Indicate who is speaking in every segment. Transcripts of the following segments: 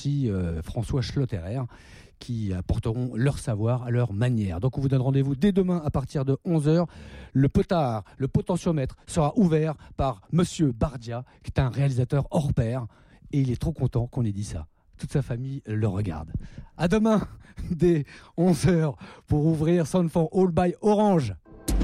Speaker 1: aussi François Schlotterer, qui apporteront leur savoir à leur manière. Donc on vous donne rendez-vous dès demain à partir de 11h. Le potard, le potentiomètre sera ouvert par Monsieur Bardia, qui est un réalisateur hors pair, et il est trop content qu'on ait dit ça. Toute sa famille le regarde. À demain dès 11h pour ouvrir Sound for All by Orange.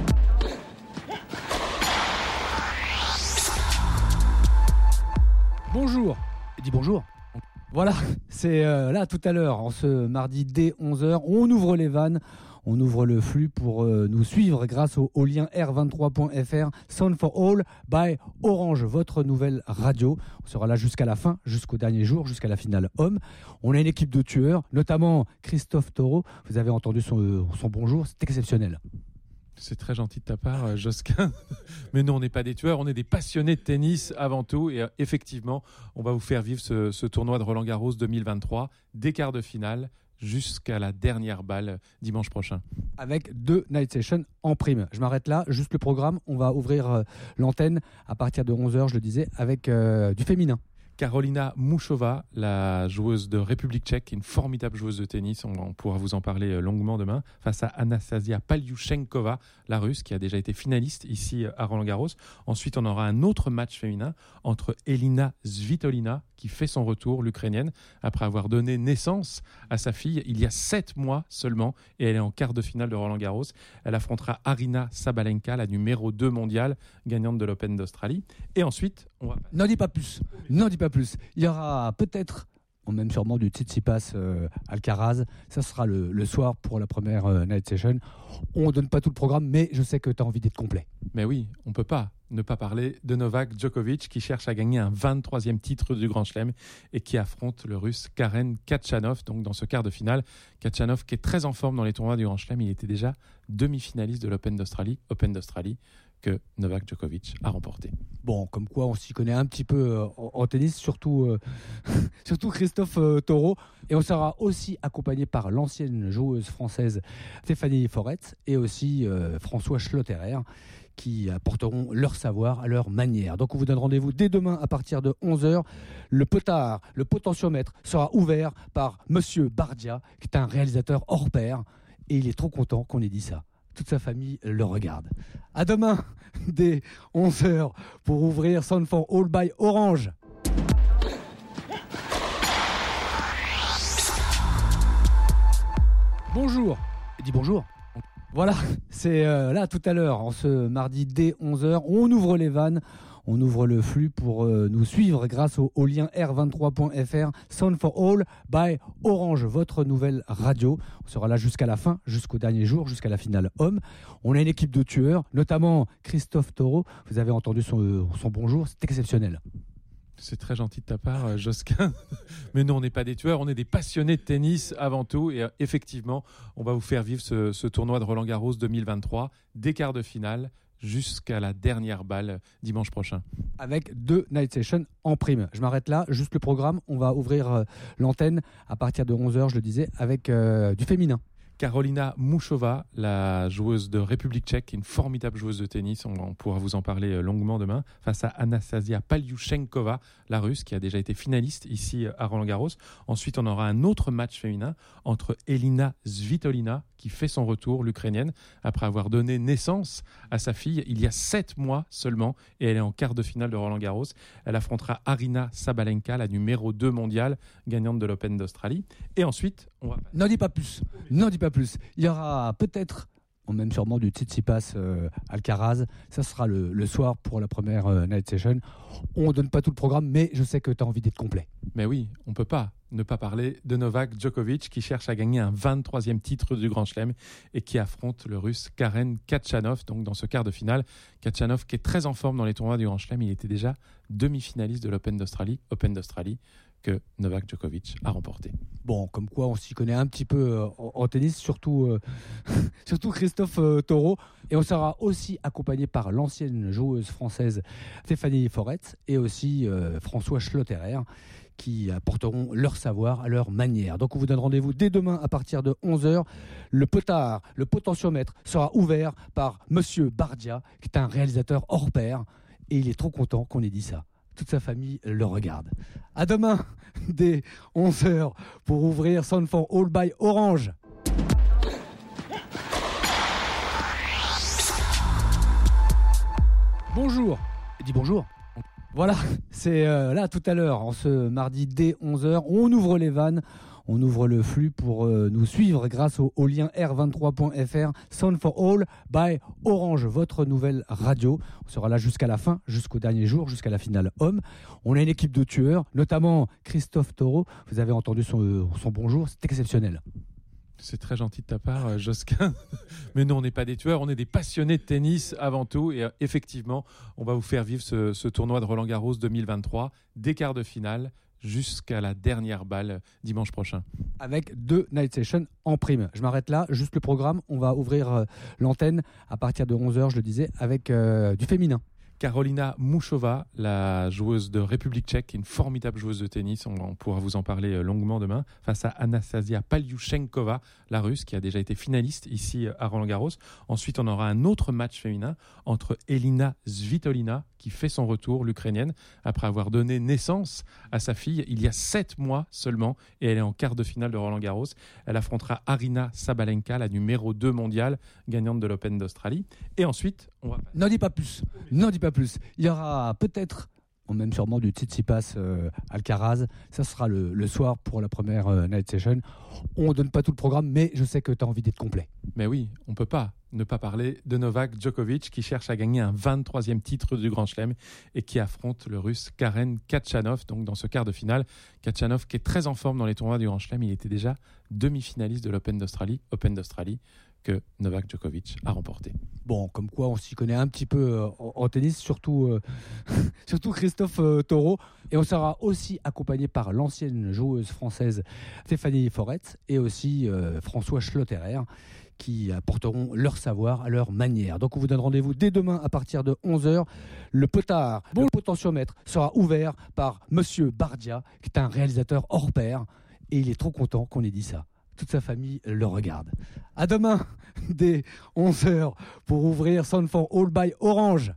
Speaker 1: Bonjour. Dis bonjour. Voilà, c'est là tout à l'heure, en ce mardi dès 11h, on ouvre les vannes, on ouvre le flux pour nous suivre grâce au lien r23.fr, Sound for All by Orange, votre nouvelle radio. On sera là jusqu'à la fin, jusqu'au dernier jour, jusqu'à la finale homme. On a une équipe de tueurs, notamment Christophe Taureau. Vous avez entendu son bonjour, c'est exceptionnel.
Speaker 2: C'est très gentil de ta part, Josquin. Mais nous, on n'est pas des tueurs, on est des passionnés de tennis avant tout. Et effectivement, on va vous faire vivre ce tournoi de Roland-Garros 2023, des quarts de finale jusqu'à la dernière balle dimanche prochain.
Speaker 1: Avec 2 night sessions en prime. Je m'arrête là, juste le programme. On va ouvrir l'antenne à partir de 11h, je le disais, avec du féminin.
Speaker 2: Karolina Muchova, la joueuse de République tchèque, une formidable joueuse de tennis, on pourra vous en parler longuement demain, face à Anastasia Paliuchenkova, la russe, qui a déjà été finaliste ici à Roland-Garros. Ensuite, on aura un autre match féminin entre Elina Svitolina, qui fait son retour, l'Ukrainienne, après avoir donné naissance à sa fille il y a 7 mois seulement, et elle est en quart de finale de Roland-Garros. Elle affrontera Aryna Sabalenka, la numéro 2 mondiale, gagnante de l'Open d'Australie. Et ensuite, on va...
Speaker 1: N'en dis pas plus. Il y aura peut-être, même sûrement, du Tsitsipas Alcaraz. Ça sera le soir pour la première night session. On ne donne pas tout le programme, mais je sais que tu as envie d'être complet.
Speaker 2: Mais oui, on ne peut pas ne pas parler de Novak Djokovic, qui cherche à gagner un 23e titre du Grand Chelem et qui affronte le Russe Karen Khachanov, donc dans ce quart de finale. Khachanov qui est très en forme dans les tournois du Grand Chelem, il était déjà demi-finaliste de l'Open d'Australie que Novak Djokovic a remporté.
Speaker 1: Bon, comme quoi on s'y connaît un petit peu en tennis, surtout Christophe Taureau. Et on sera aussi accompagné par l'ancienne joueuse française Stéphanie Forret et aussi François Schlotterer, qui apporteront leur savoir à leur manière. Donc on vous donne rendez-vous dès demain à partir de 11h. Le potard, le potentiomètre sera ouvert par Monsieur Bardia, qui est un réalisateur hors pair, et il est trop content qu'on ait dit ça. Toute sa famille le regarde. À demain dès 11h pour ouvrir Sound for All by Orange. Bonjour. Dis bonjour. Voilà, c'est là tout à l'heure, en ce mardi dès 11h, on ouvre les vannes, on ouvre le flux pour nous suivre grâce au lien r23.fr, Sound for All by Orange, votre nouvelle radio. On sera là jusqu'à la fin, jusqu'au dernier jour, jusqu'à la finale homme. On a une équipe de tueurs, notamment Christophe Taureau. Vous avez entendu son bonjour, c'est exceptionnel.
Speaker 2: C'est très gentil de ta part, Josquin. Mais nous, on n'est pas des tueurs, on est des passionnés de tennis avant tout. Et effectivement, on va vous faire vivre ce tournoi de Roland-Garros 2023, des quarts de finale jusqu'à la dernière balle dimanche prochain.
Speaker 1: Avec 2 night sessions en prime. Je m'arrête là, juste le programme. On va ouvrir l'antenne à partir de 11h, je le disais, avec du féminin.
Speaker 2: Karolina Muchova, la joueuse de République tchèque, une formidable joueuse de tennis, on pourra vous en parler longuement demain, face à Anastasia Paliuchenkova, la russe, qui a déjà été finaliste ici à Roland-Garros. Ensuite, on aura un autre match féminin entre Elina Svitolina, qui fait son retour, l'Ukrainienne, après avoir donné naissance à sa fille il y a 7 mois seulement, et elle est en quart de finale de Roland-Garros. Elle affrontera Aryna Sabalenka, la numéro 2 mondiale, gagnante de l'Open d'Australie. Et ensuite, on va...
Speaker 1: N'en dis pas plus. Il y aura peut-être, même sûrement, du Tsitsipas Alcaraz. Ça sera le soir pour la première night session. On ne donne pas tout le programme, mais je sais que tu as envie d'être complet.
Speaker 2: Mais oui, on ne peut pas ne pas parler de Novak Djokovic, qui cherche à gagner un 23e titre du Grand Chelem et qui affronte le Russe Karen Khachanov, donc dans ce quart de finale. Khachanov qui est très en forme dans les tournois du Grand Chelem, il était déjà demi-finaliste de l'Open d'Australie que Novak Djokovic a remporté.
Speaker 1: Bon, comme quoi on s'y connaît un petit peu en tennis, surtout Christophe Taureau. Et on sera aussi accompagné par l'ancienne joueuse française Stéphanie Forret et aussi François Schlotterer, qui apporteront leur savoir à leur manière. Donc on vous donne rendez-vous dès demain à partir de 11h. Le potard, le potentiomètre sera ouvert par Monsieur Bardia, qui est un réalisateur hors pair, et il est trop content qu'on ait dit ça. toute sa famille le regarde. À demain, dès 11h, pour ouvrir Sound for All by Orange. Bonjour. Dis bonjour. Voilà, c'est là tout à l'heure, en ce mardi dès 11h, on ouvre les vannes, on ouvre le flux pour nous suivre grâce au lien r23.fr, Sound for All by Orange, votre nouvelle radio. On sera là jusqu'à la fin, jusqu'au dernier jour, jusqu'à la finale homme. On a une équipe de tueurs, notamment Christophe Taureau. Vous avez entendu son bonjour, c'est exceptionnel.
Speaker 2: C'est très gentil de ta part, Josquin. Mais non, on n'est pas des tueurs, on est des passionnés de tennis avant tout. Et effectivement, on va vous faire vivre ce tournoi de Roland-Garros 2023, des quarts de finale jusqu'à la dernière balle dimanche prochain.
Speaker 1: Avec 2 night sessions en prime. Je m'arrête là, juste le programme. On va ouvrir l'antenne à partir de 11h, je le disais, avec du féminin.
Speaker 2: Karolina Muchova, la joueuse de République tchèque, une formidable joueuse de tennis, on pourra vous en parler longuement demain, face à Anastasia Paliouchenkova, la russe, qui a déjà été finaliste ici à Roland-Garros. Ensuite, on aura un autre match féminin entre Elina Svitolina, qui fait son retour, l'Ukrainienne, après avoir donné naissance à sa fille il y a 7 mois seulement, et elle est en quart de finale de Roland-Garros. Elle affrontera Aryna Sabalenka, la numéro 2 mondiale, gagnante de l'Open d'Australie. Et ensuite, on va...
Speaker 1: N'en dis pas plus, n'en dis pas plus. Il y aura peut-être, ou même sûrement, du Tsitsipas Alcaraz. Ça sera le soir pour la première night session. On ne donne pas tout le programme, mais je sais que tu as envie d'être complet.
Speaker 2: Mais oui, on ne peut pas ne pas parler de Novak Djokovic, qui cherche à gagner un 23e titre du Grand Chelem et qui affronte le Russe Karen Khachanov, donc dans ce quart de finale. Khachanov qui est très en forme dans les tournois du Grand Chelem, il était déjà demi-finaliste de l'Open d'Australie, que Novak Djokovic a remporté.
Speaker 1: Bon, comme quoi on s'y connaît un petit peu en tennis, surtout Christophe Taureau. Et on sera aussi accompagné par l'ancienne joueuse française Stéphanie Foretz et aussi François Schlotterer, qui apporteront leur savoir à leur manière. Donc on vous donne rendez-vous dès demain à partir de 11h. Le potard, le potentiomètre, sera ouvert par Monsieur Bardia, qui est un réalisateur hors pair. Et il est trop content qu'on ait dit ça. Toute sa famille le regarde. À demain, dès 11h, pour ouvrir Sound for All by Orange.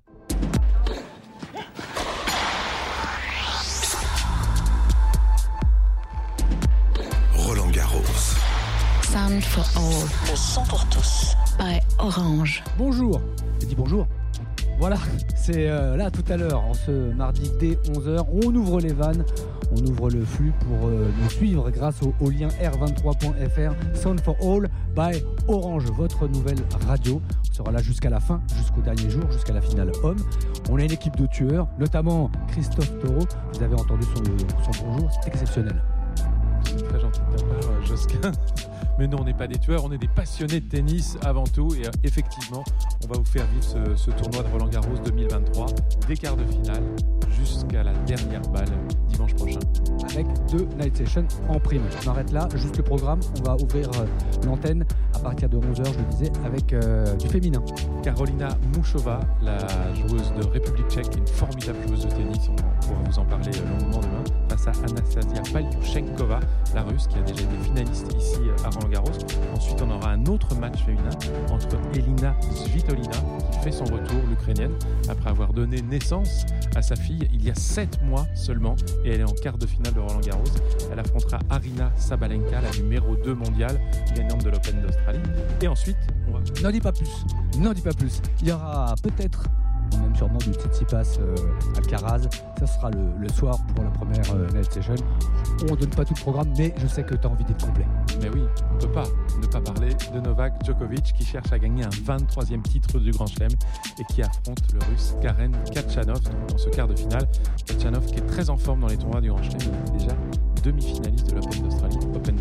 Speaker 3: Roland-Garros.
Speaker 4: Sound for All.
Speaker 5: Le son pour tous.
Speaker 4: By Orange.
Speaker 1: Bonjour. Dis bonjour. Voilà, c'est là tout à l'heure, en ce mardi dès 11h, on ouvre les vannes, on ouvre le flux pour nous suivre grâce au lien r23.fr, Sound for All by Orange, votre nouvelle radio. On sera là jusqu'à la fin, jusqu'au dernier jour, jusqu'à la finale homme. On a une équipe de tueurs, notamment Christophe Taureau. Vous avez entendu son bonjour, c'est exceptionnel.
Speaker 2: C'est très gentil de ta part, Josquin. Mais non, on n'est pas des tueurs, on est des passionnés de tennis avant tout. Et effectivement, on va vous faire vivre ce tournoi de Roland-Garros 2023, des quarts de finale jusqu'à la dernière balle dimanche prochain.
Speaker 1: Avec 2 night sessions en prime. Je m'arrête là, juste le programme. On va ouvrir l'antenne à partir de 11h, je le disais, avec du féminin.
Speaker 2: Karolina Muchova, la joueuse de République tchèque, une formidable joueuse de tennis, on pourra vous en parler longuement demain, face à Anastasia Paliouchenkova, la russe, qui a déjà été finaliste ici à Roland-Garros. Ensuite, on aura un autre match féminin entre Elina Svitolina, qui fait son retour, l'Ukrainienne, après avoir donné naissance à sa fille il y a 7 mois seulement, et elle est en quart de finale de Roland-Garros. Elle affrontera Aryna Sabalenka, la numéro 2 mondiale, gagnante de l'Open d'Australie. Et ensuite, on va...
Speaker 1: N'en dis pas plus. Il y aura peut-être, ou même sûrement, du Tsitsipas Alcaraz. Ça sera le soir pour la première night session. On ne donne pas tout le programme, mais je sais que tu as envie d'être complet.
Speaker 2: Mais oui, on ne peut pas ne pas parler de Novak Djokovic, qui cherche à gagner un 23e titre du Grand Chelem et qui affronte le Russe Karen Khachanov dans ce quart de finale. Khachanov qui est très en forme dans les tournois du Grand Chelem, il est déjà demi-finaliste de l'Open d'Australie,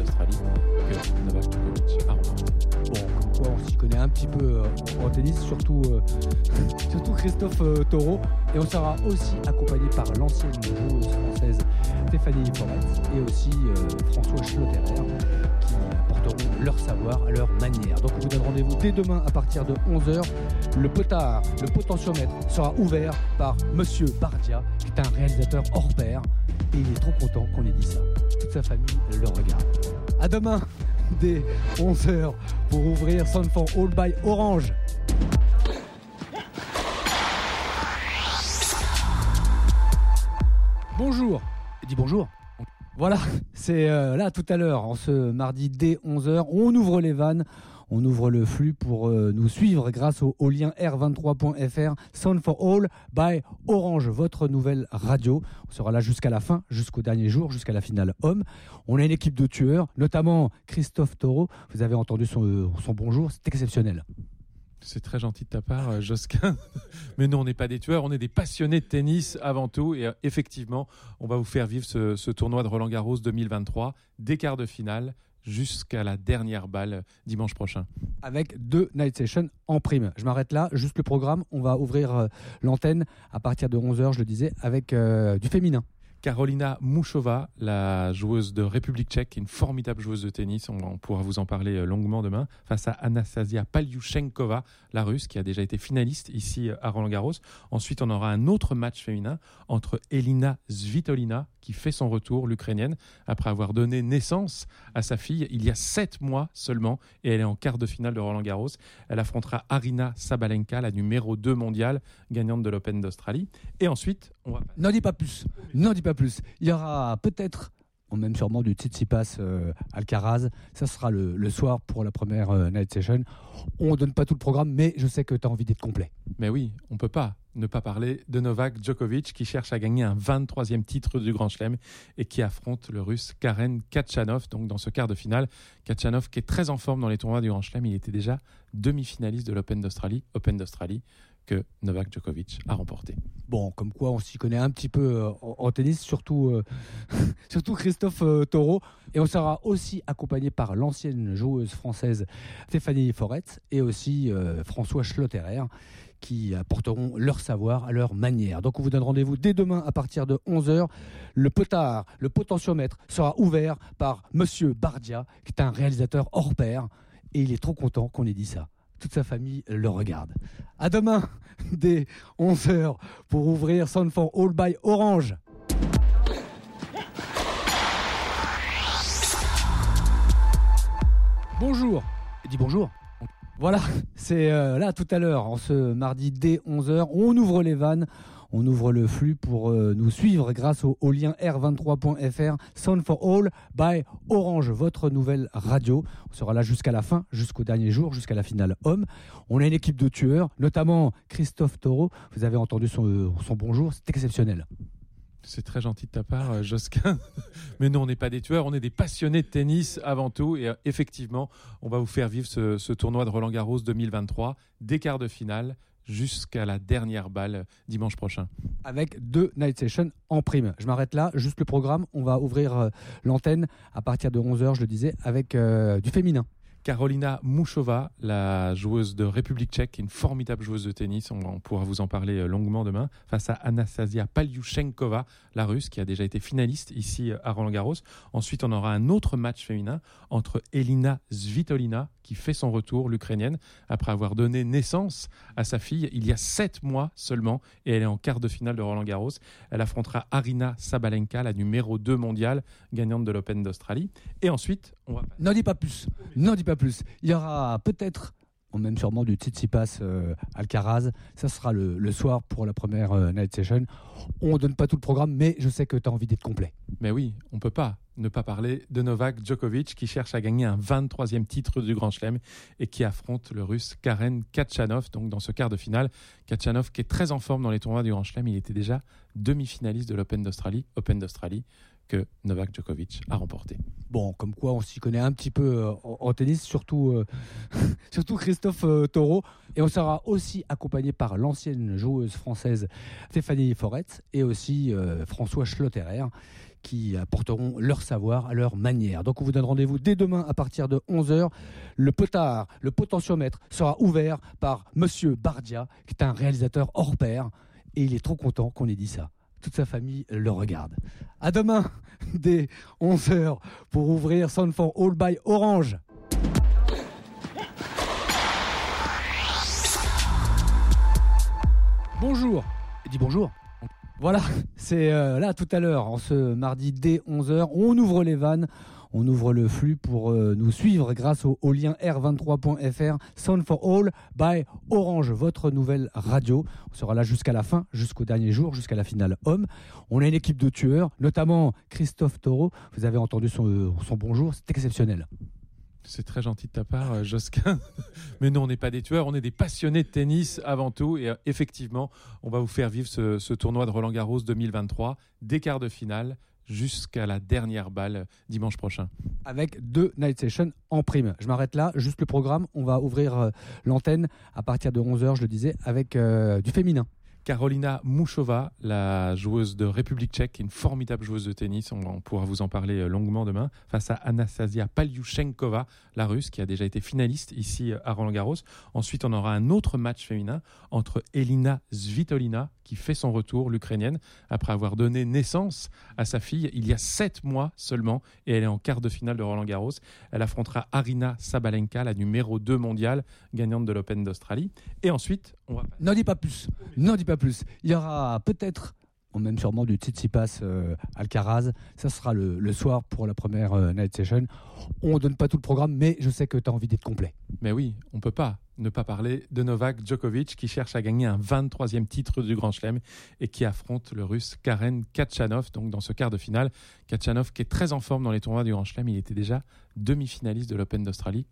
Speaker 2: que Novak Djokovic a remporté.
Speaker 1: Bon, comme quoi on s'y connaît un petit peu en tennis, surtout Christophe Taureau. Et on sera aussi accompagné par l'ancienne joueuse française Stéphanie Foretz et aussi François Schlotterer, qui apporteront leur savoir à leur manière. Donc on vous donne rendez-vous dès demain à partir de 11h. Le potard, le potentiomètre sera ouvert par Monsieur Bardia, qui est un réalisateur hors pair. Et il est trop content qu'on ait dit ça. Toute sa famille le regarde. À demain, dès 11h, pour ouvrir Sound for All by Orange. Bonjour. Dis bonjour. Voilà, c'est là tout à l'heure, en ce mardi dès 11h, on ouvre les vannes, on ouvre le flux pour nous suivre grâce au lien r23.fr, Sound for All by Orange, votre nouvelle radio. On sera là jusqu'à la fin, jusqu'au dernier jour, jusqu'à la finale homme. On a une équipe de tueurs, notamment Christophe Taureau. Vous avez entendu son bonjour, c'est exceptionnel.
Speaker 2: C'est très gentil de ta part, Josquin. Mais non, on n'est pas des tueurs, on est des passionnés de tennis avant tout. Et effectivement, on va vous faire vivre ce tournoi de Roland-Garros 2023, des quarts de finale jusqu'à la dernière balle dimanche prochain.
Speaker 1: Avec 2 night sessions en prime. Je m'arrête là, juste le programme. On va ouvrir l'antenne à partir de 11h, je le disais, avec du féminin.
Speaker 2: Karolina Muchova, la joueuse de République tchèque, une formidable joueuse de tennis, on pourra vous en parler longuement demain, face à Anastasia Paliouchenkova, la russe, qui a déjà été finaliste ici à Roland-Garros. Ensuite, on aura un autre match féminin entre Elina Svitolina, qui fait son retour, l'Ukrainienne, après avoir donné naissance à sa fille il y a 7 mois seulement, et elle est en quart de finale de Roland-Garros. Elle affrontera Aryna Sabalenka, la numéro 2 mondiale, gagnante de l'Open d'Australie. Et ensuite, on va...
Speaker 1: N'en dis pas plus, n'en dis pas plus. Il y aura peut-être, même sûrement, du Tsitsipas Alcaraz. Ça sera le soir pour la première night session. On ne donne pas tout le programme, mais je sais que tu as envie d'être complet.
Speaker 2: Mais oui, on ne peut pas ne pas parler de Novak Djokovic, qui cherche à gagner un 23e titre du Grand Chelem et qui affronte le Russe Karen Khachanov, donc dans ce quart de finale. Khachanov qui est très en forme dans les tournois du Grand Chelem, il était déjà demi-finaliste de l'Open d'Australie, que Novak Djokovic a remporté.
Speaker 1: Bon, comme quoi on s'y connaît un petit peu en tennis, surtout Christophe Taureau. Et on sera aussi accompagné par l'ancienne joueuse française Stéphanie Forest et aussi François Schlotterer, qui apporteront leur savoir à leur manière. Donc on vous donne rendez-vous dès demain à partir de 11h. Le potentiomètre sera ouvert par Monsieur Bardia, qui est un réalisateur hors pair. Et il est trop content qu'on ait dit ça. Toute sa famille le regarde. À demain, dès 11h, pour ouvrir Sound for All by Orange. Bonjour. Dis bonjour. Voilà, c'est là tout à l'heure, en ce mardi dès 11h, on ouvre les vannes, on ouvre le flux pour nous suivre grâce au lien r23.fr, Sound for All by Orange, votre nouvelle radio. On sera là jusqu'à la fin, jusqu'au dernier jour, jusqu'à la finale homme. On a une équipe de tueurs, notamment Christophe Taureau. Vous avez entendu son bonjour, c'est exceptionnel.
Speaker 2: C'est très gentil de ta part, Josquin. Mais non, on n'est pas des tueurs, on est des passionnés de tennis avant tout. Et effectivement, on va vous faire vivre ce tournoi de Roland-Garros 2023, des quarts de finale jusqu'à la dernière balle dimanche prochain.
Speaker 1: Avec 2 night sessions en prime. Je m'arrête là, juste le programme. On va ouvrir l'antenne à partir de 11h, je le disais, avec du féminin.
Speaker 2: Karolina Muchova, la joueuse de République tchèque, une formidable joueuse de tennis, on pourra vous en parler longuement demain, face à Anastasia Paliouchenkova, la russe, qui a déjà été finaliste ici à Roland-Garros. Ensuite, on aura un autre match féminin entre Elina Svitolina, qui fait son retour, l'Ukrainienne, après avoir donné naissance à sa fille il y a 7 mois seulement, et elle est en quart de finale de Roland-Garros. Elle affrontera Aryna Sabalenka, la numéro 2 mondiale, gagnante de l'Open d'Australie. Et ensuite, on va...
Speaker 1: N'en dis pas plus, n'en dis pas plus. Il y aura peut-être, même sûrement, du Tsitsipas Alcaraz. Ça sera le soir pour la première night session. On ne donne pas tout le programme, mais je sais que tu as envie d'être complet.
Speaker 2: Mais oui, on ne peut pas ne pas parler de Novak Djokovic, qui cherche à gagner un 23e titre du Grand Chelem et qui affronte le Russe Karen Khachanov, donc dans ce quart de finale. Khachanov qui est très en forme dans les tournois du Grand Chelem, il était déjà demi-finaliste de l'Open d'Australie, que Novak Djokovic a remporté.
Speaker 1: Bon, comme quoi on s'y connaît un petit peu en tennis, surtout Christophe Taureau. Et on sera aussi accompagné par l'ancienne joueuse française Stéphanie Forest et aussi François Schlotterer, qui apporteront leur savoir à leur manière. Donc on vous donne rendez-vous dès demain à partir de 11h. Le potentiomètre sera ouvert par Monsieur Bardia, qui est un réalisateur hors pair. Et il est trop content qu'on ait dit ça. Toute sa famille le regarde. À demain, dès 11h, pour ouvrir Sound for All by Orange. Bonjour. Dis bonjour. Voilà, c'est là tout à l'heure, en ce mardi dès 11h, on ouvre les vannes, On ouvre le flux pour nous suivre grâce au lien r23.fr, Sound for All by Orange, votre nouvelle radio. On sera là jusqu'à la fin, jusqu'au dernier jour, jusqu'à la finale homme. On a une équipe de tueurs, notamment Christophe Taureau. Vous avez entendu son bonjour, c'est exceptionnel.
Speaker 2: C'est très gentil de ta part, Josquin. Mais non, on n'est pas des tueurs, on est des passionnés de tennis avant tout. Et effectivement, on va vous faire vivre ce tournoi de Roland-Garros 2023, des quarts de finale jusqu'à la dernière balle dimanche prochain.
Speaker 1: Avec 2 night sessions en prime. Je m'arrête là, juste le programme. On va ouvrir l'antenne à partir de 11h, je le disais, avec du féminin.
Speaker 2: Karolina Muchova, la joueuse de République tchèque, une formidable joueuse de tennis, on pourra vous en parler longuement demain, face à Anastasia Paliouchenkova, la russe, qui a déjà été finaliste ici à Roland-Garros. Ensuite, on aura un autre match féminin entre Elina Svitolina, qui fait son retour, l'Ukrainienne, après avoir donné naissance à sa fille il y a 7 mois seulement, et elle est en quart de finale de Roland-Garros. Elle affrontera Aryna Sabalenka, la numéro 2 mondiale, gagnante de l'Open d'Australie. Et ensuite, on va...
Speaker 1: N'en dis pas plus. Il y aura peut-être, ou même sûrement, du Tsitsipas Alcaraz. Ça sera le soir pour la première night session. On ne donne pas tout le programme, mais je sais que tu as envie d'être complet.
Speaker 2: Mais oui, on ne peut pas ne pas parler de Novak Djokovic, qui cherche à gagner un 23e titre du Grand Chelem et qui affronte le Russe Karen Khachanov, donc dans ce quart de finale. Khachanov qui est très en forme dans les tournois du Grand Chelem. Il était déjà demi-finaliste de l'Open d'Australie,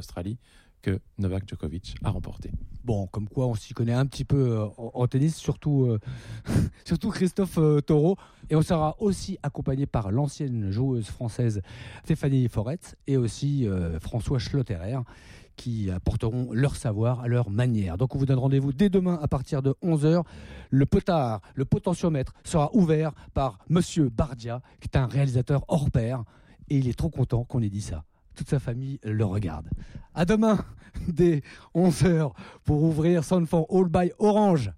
Speaker 2: que Novak Djokovic a remporté.
Speaker 1: Bon, comme quoi on s'y connaît un petit peu en tennis, surtout Christophe Taureau. Et on sera aussi accompagné par l'ancienne joueuse française Stéphanie Forêt et aussi François Schlotterer, qui apporteront leur savoir, leur manière. Donc on vous donne rendez-vous dès demain à partir de 11h. Le potard, le potentiomètre sera ouvert par Monsieur Bardia, qui est un réalisateur hors pair. Et il est trop content qu'on ait dit ça. Toute sa famille le regarde. À demain, dès 11h, pour ouvrir Sound for All by Orange.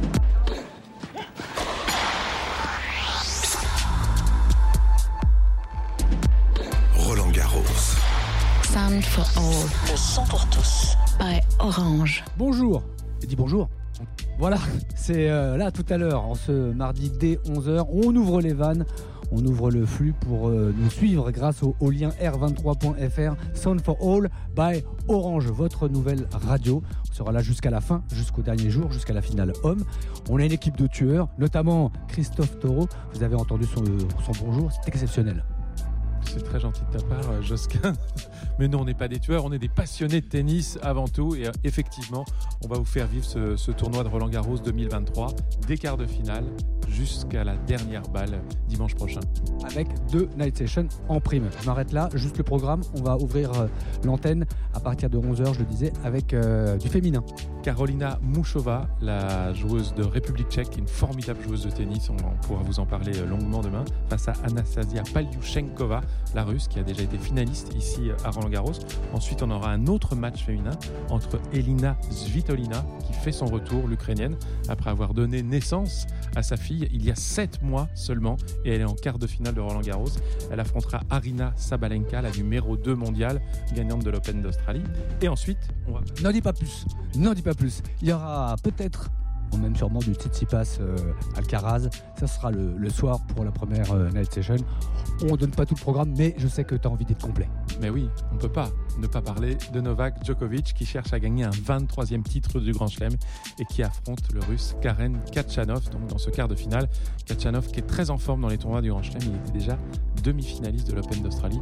Speaker 3: Roland-Garros.
Speaker 4: Sound for All. Le son pour tous. By Orange.
Speaker 1: Bonjour. Et dis bonjour. Voilà, c'est là tout à l'heure, en ce mardi dès 11h. On ouvre les vannes. On ouvre le flux pour nous suivre grâce au lien r23.fr, Sound for All by Orange, votre nouvelle radio. On sera là jusqu'à la fin, jusqu'au dernier jour, jusqu'à la finale homme. On a une équipe de tueurs, notamment Christophe Taureau. Vous avez entendu son bonjour, c'est exceptionnel.
Speaker 2: C'est très gentil de ta part, Josquin. Mais non, on n'est pas des tueurs, on est des passionnés de tennis avant tout. Et effectivement, on va vous faire vivre ce tournoi de Roland-Garros 2023, des quarts de finale jusqu'à la dernière balle dimanche prochain.
Speaker 1: Avec 2 night sessions en prime. Je m'arrête là, juste le programme. On va ouvrir l'antenne à partir de 11h, je le disais, avec du féminin.
Speaker 2: Karolina Muchova, la joueuse de République tchèque, une formidable joueuse de tennis, on pourra vous en parler longuement demain, face à Anastasia Paliouchenkova, la russe, qui a déjà été finaliste ici à Roland-Garros. Ensuite, on aura un autre match féminin entre Elina Svitolina, qui fait son retour, l'Ukrainienne, après avoir donné naissance à sa fille il y a 7 mois seulement, et elle est en quart de finale de Roland-Garros. Elle affrontera Aryna Sabalenka, la numéro 2 mondiale, gagnante de l'Open d'Australie. Et ensuite, on va...
Speaker 1: N'en dis pas plus. Il y aura peut-être, ou même sûrement, du Tsitsipas Alcaraz. Ça sera le soir pour la première night session. On ne donne pas tout le programme, mais je sais que tu as envie d'être complet.
Speaker 2: Mais oui, on ne peut pas ne pas parler de Novak Djokovic, qui cherche à gagner un 23e titre du Grand Chelem et qui affronte le Russe Karen Khachanov, donc dans ce quart de finale. Khachanov qui est très en forme dans les tournois du Grand Chelem. Il était déjà demi-finaliste de l'Open d'Australie,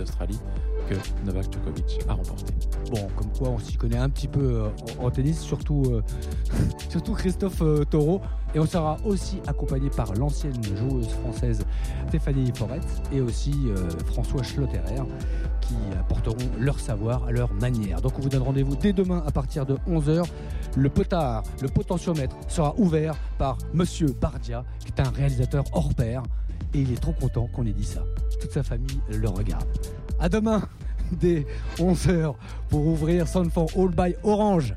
Speaker 2: que Novak Djokovic a remporté.
Speaker 1: Bon, comme quoi on s'y connaît un petit peu en tennis, surtout Christophe Taureau. Et on sera aussi accompagné par l'ancienne joueuse française Stéphanie Forêt et aussi François Schlotterer, qui apporteront leur savoir, leur manière. Donc on vous donne rendez-vous dès demain à partir de 11h. Le potard, le potentiomètre sera ouvert par Monsieur Bardia, qui est un réalisateur hors pair. Et il est trop content qu'on ait dit ça. Toute sa famille le regarde. À demain, dès 11h, pour ouvrir Sound for All by Orange.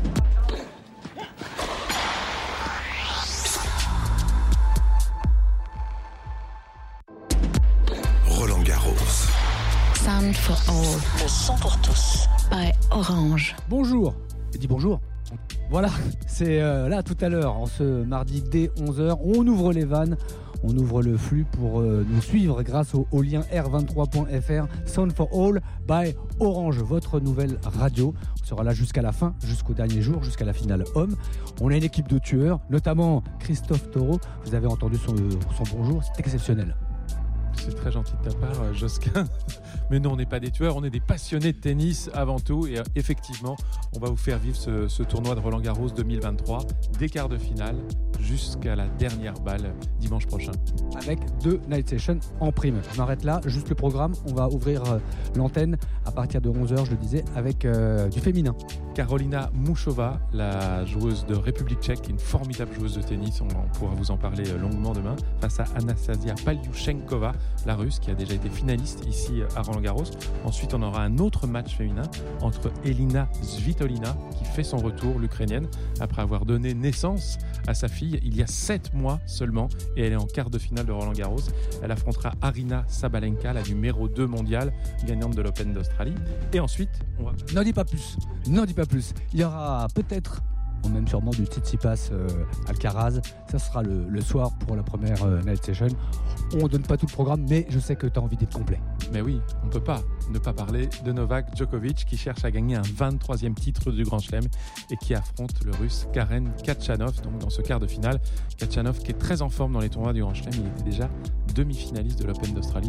Speaker 3: Roland-Garros.
Speaker 4: Sound for All. Le son pour tous. By Orange.
Speaker 1: Bonjour. Et dis bonjour. Voilà, c'est là tout à l'heure, en ce mardi dès 11h. On ouvre les vannes. On ouvre le flux pour nous suivre grâce au lien r23.fr Sound for All by Orange, votre nouvelle radio. On sera là jusqu'à la fin, jusqu'au dernier jour, jusqu'à la finale homme. On a une équipe de tueurs, notamment Christophe Taureau. Vous avez entendu son bonjour, c'est exceptionnel.
Speaker 2: C'est très gentil de ta part, Josquin. Mais non, on n'est pas des tueurs, on est des passionnés de tennis avant tout. Et effectivement, on va vous faire vivre ce tournoi de Roland-Garros 2023, des quarts de finale jusqu'à la dernière balle dimanche prochain.
Speaker 1: Avec 2 night sessions en prime. On arrête là, juste le programme. On va ouvrir l'antenne à partir de 11h, je le disais, avec du féminin.
Speaker 2: Karolina Muchova, la joueuse de République tchèque, une formidable joueuse de tennis, on pourra vous en parler longuement demain, face à Anastasia Paliuchenkova, la russe, qui a déjà été finaliste ici à Roland-Garros. Ensuite, on aura un autre match féminin entre Elina Svitolina, qui fait son retour, l'Ukrainienne, après avoir donné naissance à sa fille il y a 7 mois seulement, et elle est en quart de finale de Roland-Garros. Elle affrontera Aryna Sabalenka, la numéro 2 mondiale, gagnante de l'Open d'Australie. Et ensuite, on va...
Speaker 1: N'en dis pas plus, n'en dis pas plus. Il y aura peut-être, ou même sûrement, du Tsitsipas Alcaraz. Ça sera le soir pour la première night session. On ne donne pas tout le programme, mais je sais que tu as envie d'être complet.
Speaker 2: Mais oui, on ne peut pas ne pas parler de Novak Djokovic, qui cherche à gagner un 23e titre du Grand Chelem et qui affronte le Russe Karen Khachanov, donc dans ce quart de finale. Khachanov qui est très en forme dans les tournois du Grand Chelem, il était déjà demi-finaliste de l'Open d'Australie,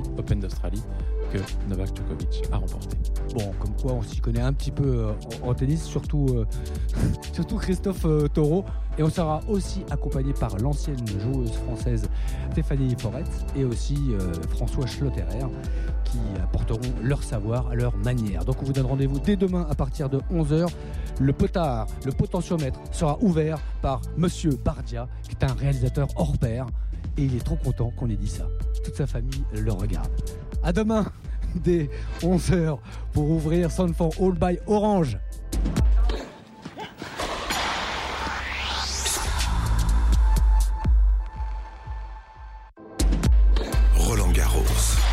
Speaker 2: que Novak Djokovic a remporté.
Speaker 1: Bon, comme quoi on s'y connaît un petit peu en tennis, surtout Christophe Taureau. Et on sera aussi accompagné par l'ancienne joueuse française Stéphanie Forêt et aussi François Schlotterer, qui apporteront leur savoir à leur manière. Donc on vous donne rendez-vous dès demain à partir de 11h. Le potentiomètre sera ouvert par Monsieur Bardia, qui est un réalisateur hors pair. Et il est trop content qu'on ait dit ça. Toute sa famille le regarde. À demain dès 11h pour ouvrir Sound for All by Orange.
Speaker 3: Roland-Garros.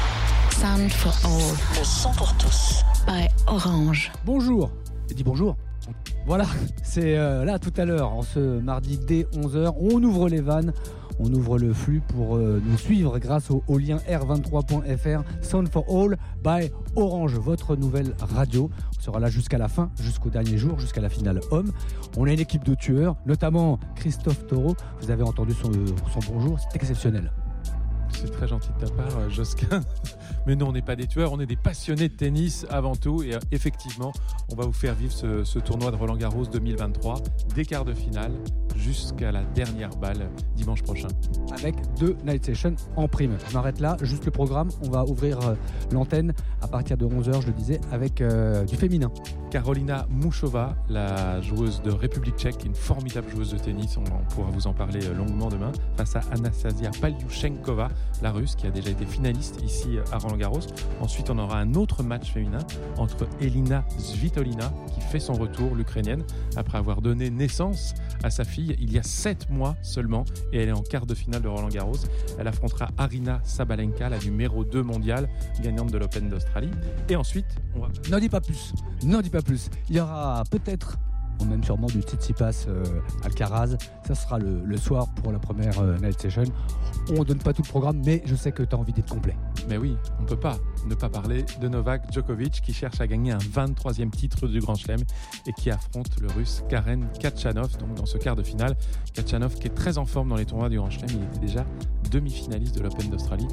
Speaker 4: Sound for All. Le son pour tous. By Orange.
Speaker 1: Bonjour. Et dis bonjour. Voilà, c'est là tout à l'heure, en ce mardi dès 11h. On ouvre les vannes. On ouvre le flux pour nous suivre grâce au lien r23.fr Sound for All by Orange, votre nouvelle radio. On sera là jusqu'à la fin, jusqu'au dernier jour, jusqu'à la finale homme. On a une équipe de tueurs, notamment Christophe Taureau. Vous avez entendu son bonjour, c'est exceptionnel.
Speaker 2: C'est très gentil de ta part, Josquin. Mais non, on n'est pas des tueurs, on est des passionnés de tennis avant tout. Et effectivement, on va vous faire vivre ce tournoi de Roland-Garros 2023, des quarts de finale jusqu'à la dernière balle dimanche prochain.
Speaker 1: Avec 2 night sessions en prime. On arrête là, juste le programme. On va ouvrir l'antenne à partir de 11h, je le disais, avec du féminin.
Speaker 2: Karolina Muchova, la joueuse de République tchèque, une formidable joueuse de tennis, on pourra vous en parler longuement demain, face à Anastasia Paliuchenkova, la russe, qui a déjà été finaliste ici à Roland-Garros. Ensuite, on aura un autre match féminin entre Elina Svitolina, qui fait son retour, l'Ukrainienne, après avoir donné naissance à sa fille il y a 7 mois seulement, et elle est en quart de finale de Roland-Garros. Elle affrontera Aryna Sabalenka, la numéro 2 mondiale, gagnante de l'Open d'Australie. Et ensuite, on va...
Speaker 1: N'en dis pas plus, n'en dis pas plus. Il y aura peut-être, ou même sûrement, du Tsitsipas Alcaraz. Ça sera le soir pour la première night session. On ne donne pas tout le programme, mais je sais que tu as envie d'être complet.
Speaker 2: Mais oui, on ne peut pas ne pas parler de Novak Djokovic, qui cherche à gagner un 23e titre du Grand Chelem et qui affronte le Russe Karen Khachanov, donc dans ce quart de finale. Khachanov qui est très en forme dans les tournois du Grand Chelem, il était déjà demi-finaliste de l'Open d'Australie,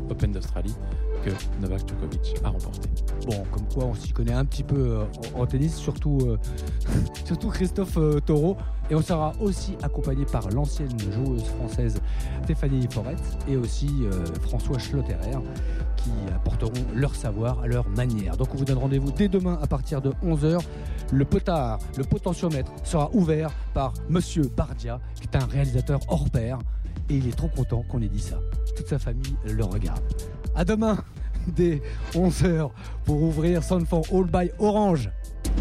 Speaker 2: que Novak Djokovic a remporté.
Speaker 1: Bon, comme quoi on s'y connaît un petit peu en tennis, surtout Christophe Taureau. Et on sera aussi accompagné par l'ancienne joueuse française Stéphanie Forêt et aussi François Schlotterer, qui apporteront leur savoir à leur manière. Donc on vous donne rendez-vous dès demain à partir de 11h. Le potentiomètre sera ouvert par Monsieur Bardia, qui est un réalisateur hors pair. Et il est trop content qu'on ait dit ça. Toute sa famille le regarde. À demain dès 11h pour ouvrir Sound for All by Orange.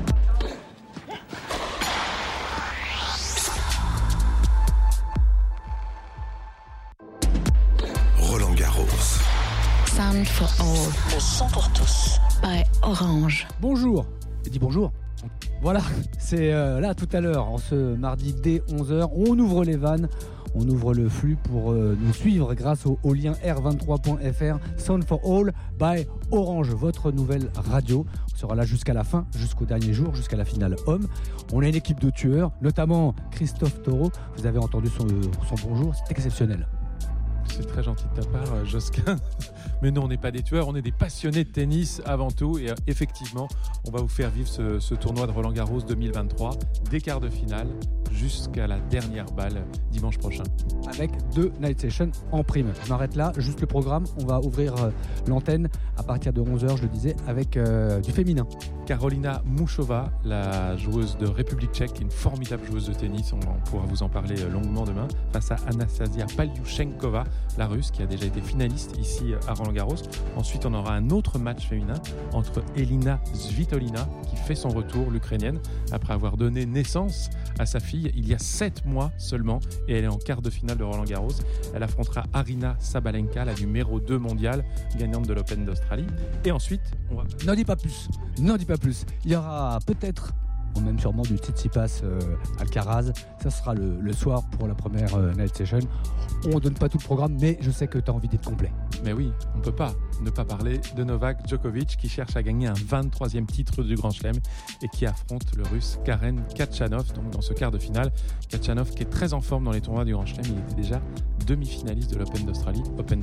Speaker 3: Roland-Garros.
Speaker 4: Sound for All. Le son pour tous. By Orange.
Speaker 1: Bonjour. Et dis bonjour. Voilà, c'est là tout à l'heure, en ce mardi dès 11h. On ouvre les vannes. On ouvre le flux pour nous suivre grâce au lien r23.fr Sound for All by Orange, votre nouvelle radio. On sera là jusqu'à la fin, jusqu'au dernier jour, jusqu'à la finale homme. On a une équipe de tueurs, notamment Christophe Taureau. Vous avez entendu son bonjour, c'est exceptionnel.
Speaker 2: C'est très gentil de ta part, Josquin. Mais non, on n'est pas des tueurs, on est des passionnés de tennis avant tout. Et effectivement, on va vous faire vivre ce tournoi de Roland-Garros 2023, des quarts de finale jusqu'à la dernière balle dimanche prochain.
Speaker 1: Avec 2 night sessions en prime. Je m'arrête là, juste le programme. On va ouvrir l'antenne à partir de 11h, je le disais, avec du féminin.
Speaker 2: Karolina Muchova, la joueuse de République tchèque, une formidable joueuse de tennis, on pourra vous en parler longuement demain, face à Anastasia Paliuchenkova, la russe, qui a déjà été finaliste ici à Roland-Garros. Ensuite, on aura un autre match féminin entre Elina Svitolina, qui fait son retour, l'Ukrainienne, après avoir donné naissance à sa fille il y a 7 mois seulement, et elle est en quart de finale de Roland-Garros. Elle affrontera Aryna Sabalenka, la numéro 2 mondiale, gagnante de l'Open d'Australie. Et ensuite, on va...
Speaker 1: N'en dis pas plus, il y aura peut-être, ou même sûrement, du Tsitsipas Alcaraz. Ça sera le soir pour la première night session. On donne pas tout le programme, mais je sais que tu as envie d'être complet.
Speaker 2: Mais oui, on ne peut pas ne pas parler de Novak Djokovic, qui cherche à gagner un 23e titre du Grand Chelem et qui affronte le russe Karen Khachanov, donc dans ce quart de finale. Khachanov qui est très en forme dans les tournois du Grand Chelem, il était déjà demi-finaliste de l'Open d'Australie,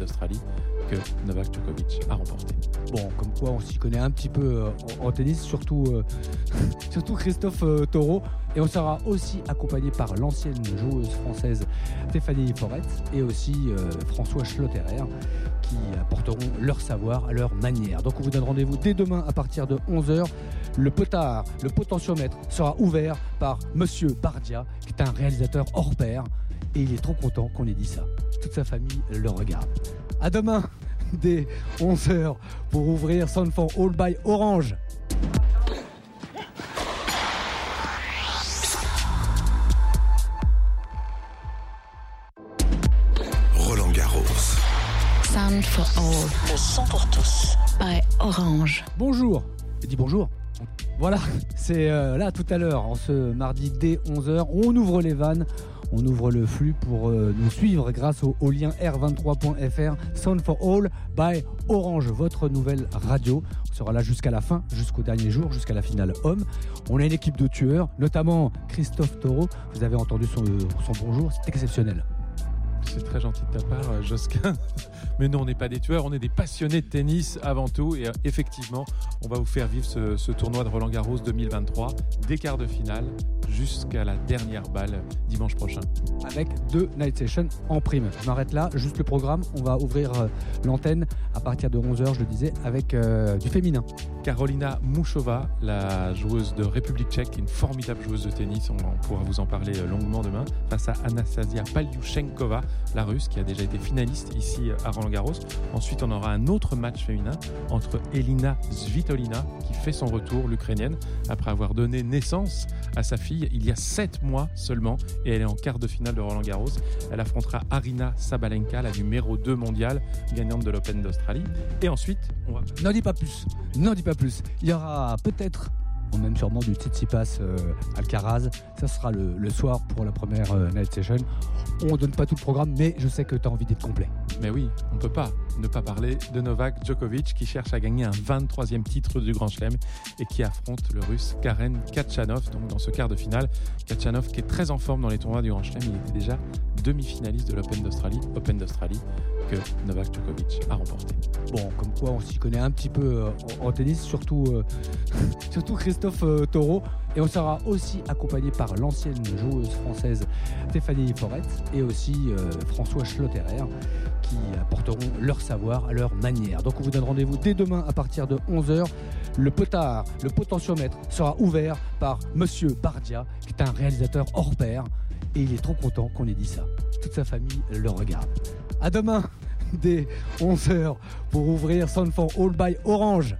Speaker 2: que Novak Djokovic a remporté.
Speaker 1: Bon, comme quoi on s'y connaît un petit peu en tennis, surtout Christophe Taureau. Et on sera aussi accompagné par l'ancienne joueuse française Stéphanie Forêt et aussi François Schlotterer, qui apporteront leur savoir, leur manière. Donc on vous donne rendez-vous dès demain à partir de 11h. Le potentiomètre sera ouvert par Monsieur Bardia, qui est un réalisateur hors pair. Et il est trop content qu'on ait dit ça. Toute sa famille le regarde. À demain dès 11h pour ouvrir Sound for All by Orange.
Speaker 3: Roland-Garros.
Speaker 4: Sound for All. Le son pour tous. By Orange.
Speaker 1: Bonjour. Je dis bonjour. Voilà, c'est là tout à l'heure, en ce mardi dès 11h. On ouvre les vannes. On ouvre le flux pour nous suivre grâce au lien r23.fr Sound for All by Orange, votre nouvelle radio. On sera là jusqu'à la fin, jusqu'au dernier jour, jusqu'à la finale homme. On a une équipe de tueurs, notamment Christophe Taureau. Vous avez entendu son bonjour, c'est exceptionnel.
Speaker 2: C'est très gentil de ta part, Josquin. Mais non, on n'est pas des tueurs, on est des passionnés de tennis avant tout. Et effectivement, on va vous faire vivre ce tournoi de Roland-Garros 2023, des quarts de finale jusqu'à la dernière balle dimanche prochain.
Speaker 1: Avec 2 night sessions en prime. Je m'arrête là, juste le programme. On va ouvrir l'antenne à partir de 11h, je le disais, avec du féminin.
Speaker 2: Karolina Muchova, la joueuse de République tchèque, une formidable joueuse de tennis, on pourra vous en parler longuement demain, face à Anastasia Paliuchenkova, la russe, qui a déjà été finaliste ici à Roland-Garros. Ensuite, on aura un autre match féminin entre Elina Svitolina, qui fait son retour, l'Ukrainienne, après avoir donné naissance à sa fille il y a 7 mois seulement, et elle est en quart de finale de Roland-Garros. Elle affrontera Aryna Sabalenka, la numéro 2 mondiale, gagnante de l'Open d'Australie. Et ensuite, on va...
Speaker 1: N'en dis pas plus, il y aura peut-être, ou même sûrement, du Tsitsipas Alcaraz. Ça sera le soir pour la première night session. On donne pas tout le programme, mais je sais que tu as envie d'être complet.
Speaker 2: Mais oui, on ne peut pas ne pas parler de Novak Djokovic, qui cherche à gagner un 23e titre du Grand Chelem et qui affronte le russe Karen Khachanov, donc dans ce quart de finale. Khachanov qui est très en forme dans les tournois du Grand Chelem, il était déjà demi-finaliste de l'Open d'Australie, que Novak Djokovic a remporté.
Speaker 1: Bon, comme quoi on s'y connaît un petit peu en tennis, surtout Christophe Taureau. Et on sera aussi accompagné par l'ancienne joueuse française Stéphanie Forêt et aussi François Schlotterer, qui apporteront leur savoir, leur manière. Donc on vous donne rendez-vous dès demain à partir de 11h. Le potentiomètre sera ouvert par Monsieur Bardia, qui est un réalisateur hors pair. Et il est trop content qu'on ait dit ça. Toute sa famille le regarde. À demain dès 11h pour ouvrir Sound for All by Orange.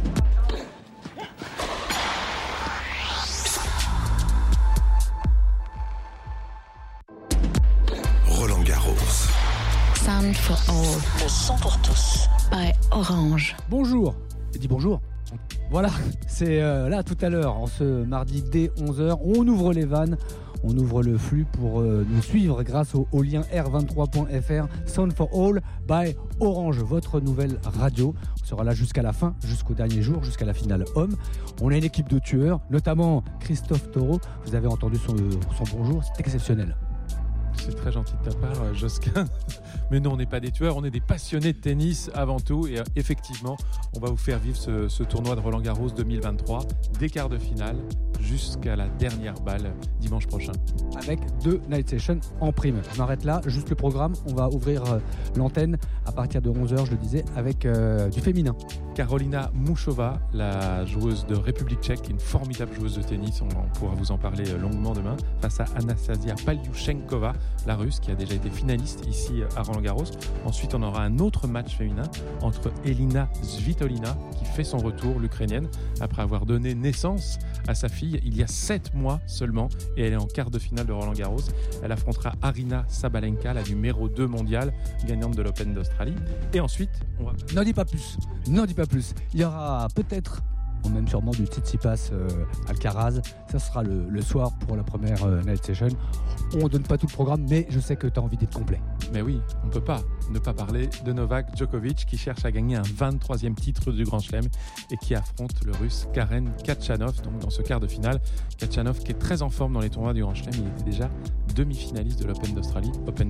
Speaker 3: Roland-Garros.
Speaker 4: Sound for All. Le son pour tous. By Orange.
Speaker 1: Bonjour. Je dis bonjour. Voilà, c'est là tout à l'heure, en ce mardi dès 11h. On ouvre les vannes. On ouvre le flux pour nous suivre grâce au lien r23.fr Sound for All by Orange, votre nouvelle radio. On sera là jusqu'à la fin, jusqu'au dernier jour, jusqu'à la finale homme. On a une équipe de tueurs, notamment Christophe Taureau. Vous avez entendu son bonjour, c'est exceptionnel.
Speaker 2: C'est très gentil de ta part, Josquin. Mais non, on n'est pas des tueurs, on est des passionnés de tennis avant tout. Et effectivement, on va vous faire vivre ce tournoi de Roland-Garros 2023, des quarts de finale jusqu'à la dernière balle dimanche prochain.
Speaker 1: Avec 2 night sessions en prime. Je m'arrête là, juste le programme. On va ouvrir l'antenne à partir de 11h, je le disais, avec du féminin.
Speaker 2: Karolina Muchova, la joueuse de République tchèque, une formidable joueuse de tennis, on pourra vous en parler longuement demain, face à Anastasia Paliouchenkova, la russe, qui a déjà été finaliste ici à Roland-Garros. Ensuite, on aura un autre match féminin entre Elina Svitolina, qui fait son retour, l'Ukrainienne, après avoir donné naissance à sa fille il y a 7 mois seulement, et elle est en quart de finale de Roland-Garros. Elle affrontera Aryna Sabalenka, la numéro 2 mondiale, gagnante de l'Open d'Australie. Et ensuite, on va...
Speaker 1: N'en dis pas plus. Il y aura peut-être, ou même sûrement, du Tsitsipas Alcaraz. Ça sera le soir pour la première night session. On ne donne pas tout le programme, mais je sais que tu as envie d'être complet.
Speaker 2: Mais oui, on ne peut pas ne pas parler de Novak Djokovic, qui cherche à gagner un 23e titre du Grand Chelem et qui affronte le Russe Karen Khachanov, donc dans ce quart de finale. Khachanov qui est très en forme dans les tournois du Grand Chelem, il était déjà demi-finaliste de l'Open d'Australie,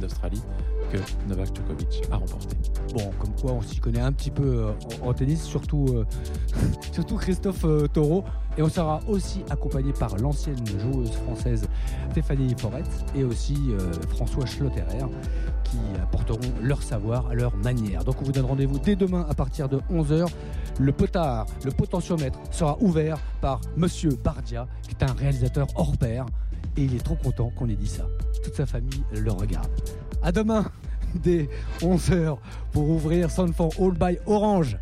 Speaker 2: que Novak Djokovic a remporté.
Speaker 1: Bon, comme quoi on s'y connaît un petit peu en tennis, surtout Christophe Taureau. Et on sera aussi accompagné par l'ancienne joueuse française Stéphanie Forêt et aussi François Schlotterer, qui apporteront leur savoir, leur manière. Donc on vous donne rendez-vous dès demain à partir de 11h. Le potentiomètre sera ouvert par Monsieur Bardia, qui est un réalisateur hors pair. Et il est trop content qu'on ait dit ça. Toute sa famille le regarde. À demain dès 11h pour ouvrir Sound for All by Orange.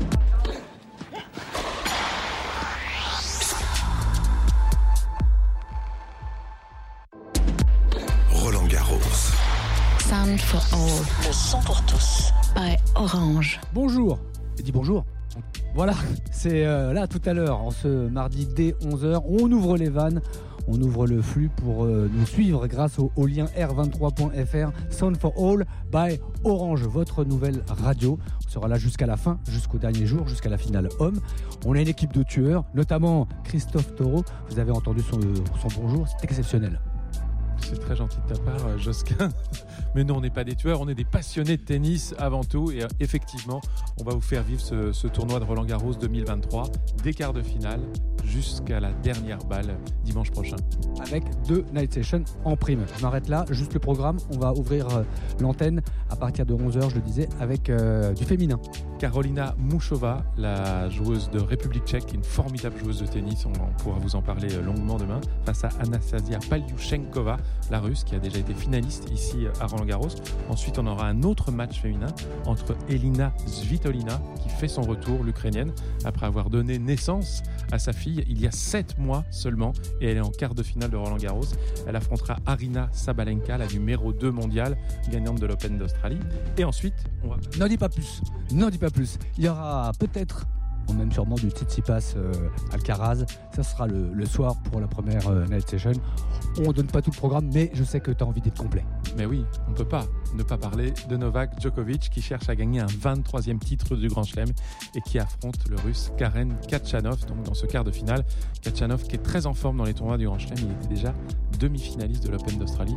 Speaker 3: Roland-Garros.
Speaker 4: Sound for All. Le son pour tous. By Orange.
Speaker 1: Bonjour. Et dis bonjour. Voilà, c'est là tout à l'heure, en ce mardi dès 11h. On ouvre les vannes. On ouvre le flux pour nous suivre grâce au lien r23.fr Sound for All by Orange, votre nouvelle radio. On sera là jusqu'à la fin, jusqu'au dernier jour, jusqu'à la finale homme. On a une équipe de tueurs, notamment Christophe Taureau. Vous avez entendu son bonjour, c'est exceptionnel.
Speaker 2: C'est très gentil de ta part, Josquin. Mais non, on n'est pas des tueurs, on est des passionnés de tennis avant tout. Et effectivement, on va vous faire vivre ce tournoi de Roland-Garros 2023, des quarts de finale jusqu'à la dernière balle dimanche prochain.
Speaker 1: Avec 2 night sessions en prime. Je m'arrête là, juste le programme. On va ouvrir l'antenne à partir de 11h, je le disais, avec du féminin.
Speaker 2: Karolina Muchova, la joueuse de République tchèque, une formidable joueuse de tennis, on pourra vous en parler longuement demain, face à Anastasia Paliouchenkova, la russe, qui a déjà été finaliste ici à Roland-Garros. Ensuite, on aura un autre match féminin entre Elina Svitolina, qui fait son retour, l'Ukrainienne, après avoir donné naissance à sa fille il y a 7 mois seulement, et elle est en quart de finale de Roland-Garros. Elle affrontera Aryna Sabalenka, la numéro 2 mondiale, gagnante de l'Open d'Australie. Et ensuite, on va...
Speaker 1: N'en dis pas plus. Il y aura peut-être, ou même sûrement, du Tsitsipas Alcaraz. Ça sera le soir pour la première night session. On ne donne pas tout le programme, mais je sais que tu as envie d'être complet.
Speaker 2: Mais oui, on ne peut pas ne pas parler de Novak Djokovic, qui cherche à gagner un 23e titre du Grand Chelem et qui affronte le Russe Karen Khachanov, donc dans ce quart de finale. Khachanov qui est très en forme dans les tournois du Grand Chelem, il était déjà demi-finaliste de l'Open d'Australie,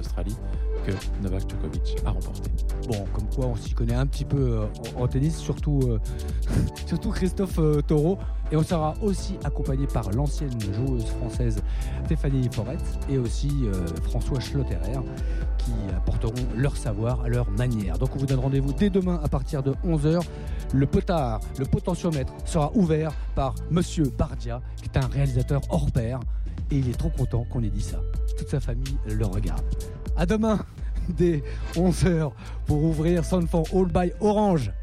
Speaker 2: que Novak Djokovic a remporté.
Speaker 1: Bon, comme quoi on s'y connaît un petit peu en tennis, surtout Christophe Taureau. Et on sera aussi accompagné par l'ancienne joueuse française Stéphanie Forêt et aussi François Schlotterer, qui apporteront leur savoir, leur manière. Donc on vous donne rendez-vous dès demain à partir de 11h. Le potentiomètre sera ouvert par Monsieur Bardia, qui est un réalisateur hors pair. Et il est trop content qu'on ait dit ça. Toute sa famille le regarde. À demain dès 11h pour ouvrir Sound for All by Orange.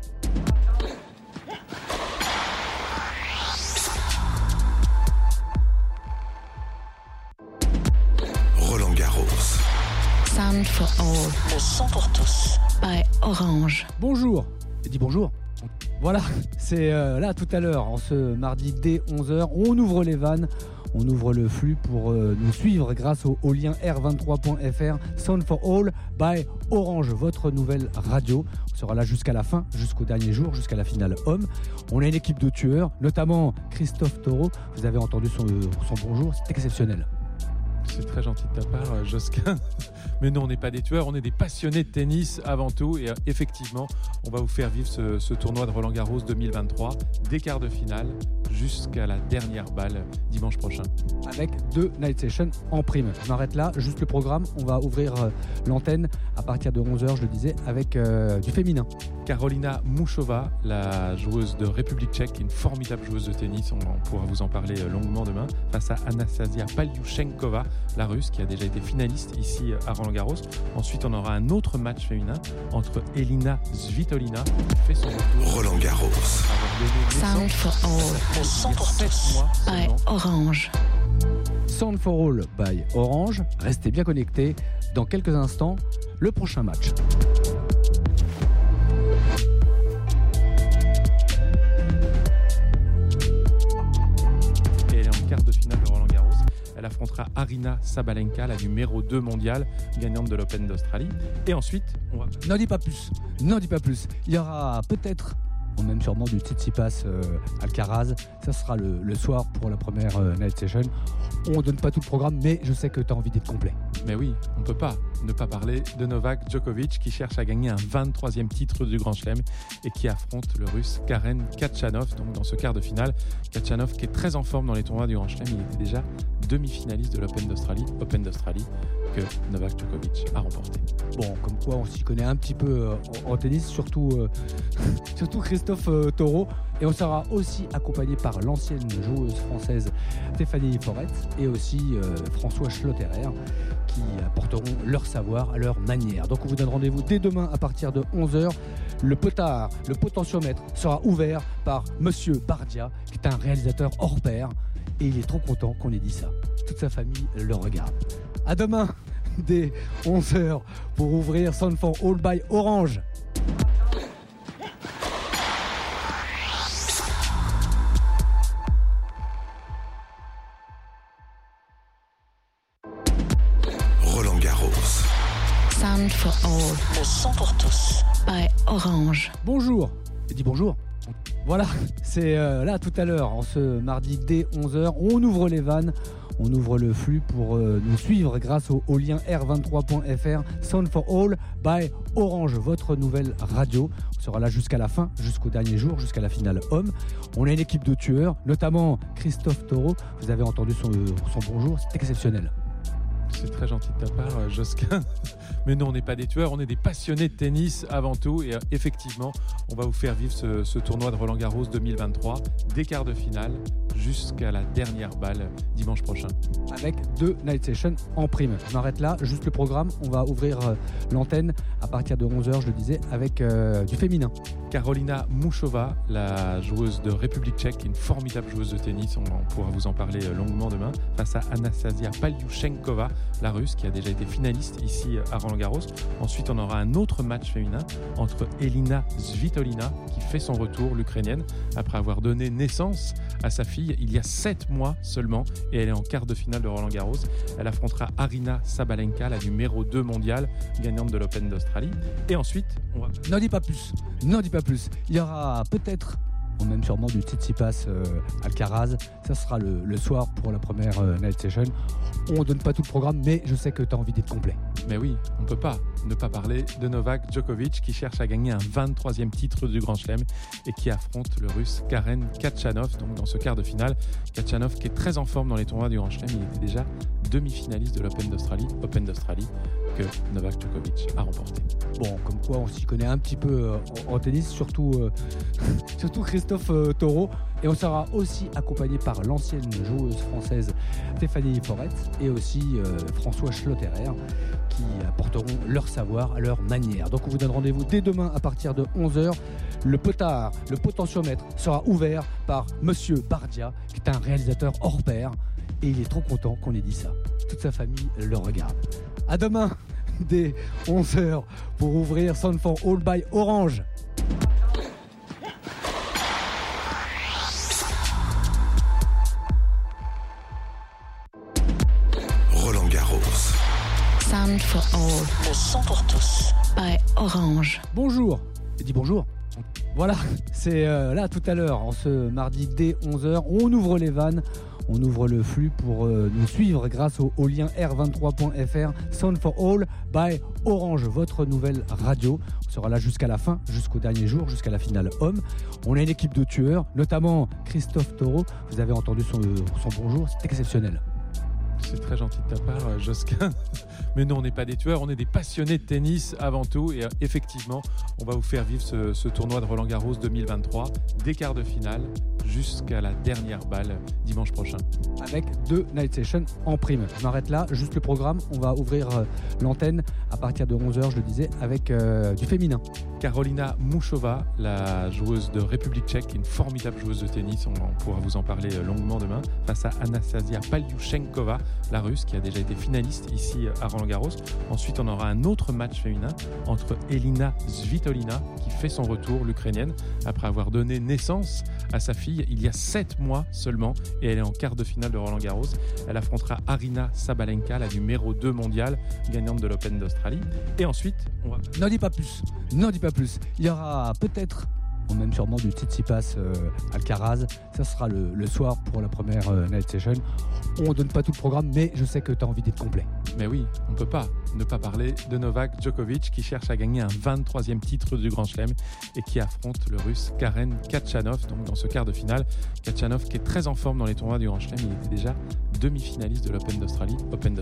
Speaker 3: Roland-Garros.
Speaker 4: Sound for All. Le son pour tous. By Orange.
Speaker 1: Bonjour. Et dis bonjour. Voilà, c'est là tout à l'heure, en ce mardi dès 11h. On ouvre les vannes. On ouvre le flux pour nous suivre grâce au lien r23.fr Sound for All by Orange, votre nouvelle radio. On sera là jusqu'à la fin, jusqu'au dernier jour, jusqu'à la finale homme. On a une équipe de tueurs, notamment Christophe Taureau. Vous avez entendu son bonjour, c'est exceptionnel.
Speaker 2: C'est très gentil de ta part, Josquin. Mais non, on n'est pas des tueurs, on est des passionnés de tennis avant tout. Et effectivement, on va vous faire vivre ce tournoi de Roland-Garros 2023, des quarts de finale jusqu'à la dernière balle dimanche prochain.
Speaker 1: Avec 2 night sessions en prime. Je m'arrête là, juste le programme. On va ouvrir l'antenne à partir de 11h, je le disais, avec du féminin.
Speaker 2: Karolina Muchova, la joueuse de République tchèque, une formidable joueuse de tennis, on pourra vous en parler longuement demain, face à Anastasia Paliouchenkova, la russe, qui a déjà été finaliste ici à Roland-Garros. Ensuite, on aura un autre match féminin entre Elina Svitolina, qui fait son retour.
Speaker 3: Roland-Garros.
Speaker 4: Sound for All. 100% by Orange.
Speaker 1: Sound for All by Orange. Restez bien connectés. Dans quelques instants, le prochain match.
Speaker 2: Et elle est en quart de finale de Roland-Garros. Elle affrontera Aryna Sabalenka, la numéro 2 mondiale, gagnante de l'Open d'Australie. Et ensuite, on va...
Speaker 1: N'en dis pas plus. N'en dis pas plus. Il y aura peut-être, ou même sûrement, du Tsitsipas Alcaraz. Ça sera le soir pour la première night session. On ne donne pas tout le programme, mais je sais que tu as envie d'être complet.
Speaker 2: Mais oui, on ne peut pas ne pas parler de Novak Djokovic, qui cherche à gagner un 23e titre du Grand Chelem et qui affronte le Russe Karen Khachanov, donc dans ce quart de finale. Khachanov qui est très en forme dans les tournois du Grand Chelem, il était déjà demi-finaliste de l'Open d'Australie, que Novak Djokovic a remporté.
Speaker 1: Bon, comme quoi on s'y connaît un petit peu en tennis, surtout Christophe Taureau. Et on sera aussi accompagné par l'ancienne joueuse française Stéphanie Forêt et aussi François Schlotterer, qui apporteront leur savoir à leur manière. Donc on vous donne rendez-vous dès demain à partir de 11h. Le potentiomètre sera ouvert par Monsieur Bardia, qui est un réalisateur hors pair. Et il est trop content qu'on ait dit ça. Toute sa famille le regarde. À demain dès 11h pour ouvrir Sound for All by Orange.
Speaker 3: Roland-Garros.
Speaker 4: Sound for All. Le son pour tous. By Orange.
Speaker 1: Bonjour. Et dis bonjour. Voilà, c'est là tout à l'heure, en ce mardi dès 11h, on ouvre les vannes, on ouvre le flux pour nous suivre grâce au lien r23.fr Sound for All by Orange, votre nouvelle radio. On sera là jusqu'à la fin, jusqu'au dernier jour, jusqu'à la finale homme. On a une équipe de tueurs, notamment Christophe Taureau. Vous avez entendu son bonjour, c'est exceptionnel.
Speaker 2: C'est très gentil de ta part, Josquin. Mais non, on n'est pas des tueurs, on est des passionnés de tennis avant tout. Et effectivement, on va vous faire vivre ce tournoi de Roland-Garros 2023, des quarts de finale jusqu'à la dernière balle dimanche prochain.
Speaker 1: Avec 2 night sessions en prime. Je m'arrête là, juste le programme. On va ouvrir l'antenne à partir de 11h, je le disais, avec du féminin.
Speaker 2: Karolina Muchova, la joueuse de République tchèque, une formidable joueuse de tennis, on pourra vous en parler longuement demain, face à Anastasia Paliouchenkova, la russe, qui a déjà été finaliste ici à Roland-Garros. Ensuite, on aura un autre match féminin entre Elina Svitolina, qui fait son retour, l'Ukrainienne, après avoir donné naissance à sa fille il y a 7 mois seulement, et elle est en quart de finale de Roland-Garros. Elle affrontera Aryna Sabalenka, la numéro 2 mondiale, gagnante de l'Open d'Australie. Et ensuite, on va...
Speaker 1: N'en dis pas plus. N'en dis pas plus. Il y aura peut-être, ou même sûrement, du Tsitsipas Alcaraz. Ça sera le soir pour la première night session. On ne donne pas tout le programme, mais je sais que tu as envie d'être complet.
Speaker 2: Mais oui, on ne peut pas ne pas parler de Novak Djokovic, qui cherche à gagner un 23e titre du Grand Chelem et qui affronte le Russe Karen Khachanov, donc dans ce quart de finale. Khachanov qui est très en forme dans les tournois du Grand Chelem, il était déjà demi-finaliste de l'Open d'Australie, que Novak Djokovic a remporté.
Speaker 1: Bon, comme quoi on s'y connaît un petit peu en tennis, surtout Christophe Taureau. Et on sera aussi accompagné par l'ancienne joueuse française Stéphanie Forêt et aussi François Schlotterer, qui apporteront leur savoir à leur manière. Donc on vous donne rendez-vous dès demain à partir de 11h. Le potentiomètre sera ouvert par Monsieur Bardia, qui est un réalisateur hors pair. Et il est trop content qu'on ait dit ça. Toute sa famille le regarde. À demain dès 11h pour ouvrir Sound for All by Orange.
Speaker 4: Sound for all.
Speaker 3: Le son pour tous.
Speaker 4: By Orange.
Speaker 1: Bonjour. Et dis bonjour. Voilà, c'est là tout à l'heure, en ce mardi dès 11h, on ouvre les vannes, on ouvre le flux pour nous suivre grâce au lien r23.fr, Sound for All by Orange, votre nouvelle radio. On sera là jusqu'à la fin, jusqu'au dernier jour, jusqu'à la finale homme. On a une équipe de tueurs, notamment Christophe Taureau. Vous avez entendu son bonjour, c'est exceptionnel.
Speaker 2: C'est très gentil de ta part, Josquin. Mais non, on n'est pas des tueurs, on est des passionnés de tennis avant tout. Et effectivement, on va vous faire vivre ce tournoi de Roland-Garros 2023, des quarts de finale jusqu'à la dernière balle dimanche prochain.
Speaker 1: Avec 2 night sessions en prime. Je m'arrête là, juste le programme. On va ouvrir l'antenne à partir de 11h, je le disais, avec du féminin.
Speaker 2: Karolina Muchova, la joueuse de République tchèque, une formidable joueuse de tennis, on pourra vous en parler longuement demain, face à Anastasia Paliuchenkova, la russe, qui a déjà été finaliste ici à Roland-Garros. Ensuite, on aura un autre match féminin entre Elina Svitolina, qui fait son retour, l'Ukrainienne, après avoir donné naissance à sa fille il y a 7 mois seulement, et elle est en quart de finale de Roland-Garros. Elle affrontera Aryna Sabalenka, la numéro 2 mondiale, gagnante de l'Open d'Australie. Et ensuite, on va...
Speaker 1: N'en dis pas plus, n'en dis pas plus. Il y aura peut-être, ou même sûrement, du Tsitsipas Alcaraz. Ça sera le soir pour la première night session. On ne donne pas tout le programme, mais je sais que tu as envie d'être complet.
Speaker 2: Mais oui, on ne peut pas ne pas parler de Novak Djokovic, qui cherche à gagner un 23e titre du Grand Chelem et qui affronte le Russe Karen Khachanov, donc dans ce quart de finale. Khachanov qui est très en forme dans les tournois du Grand Chelem, il était déjà demi-finaliste de l'Open d'Australie,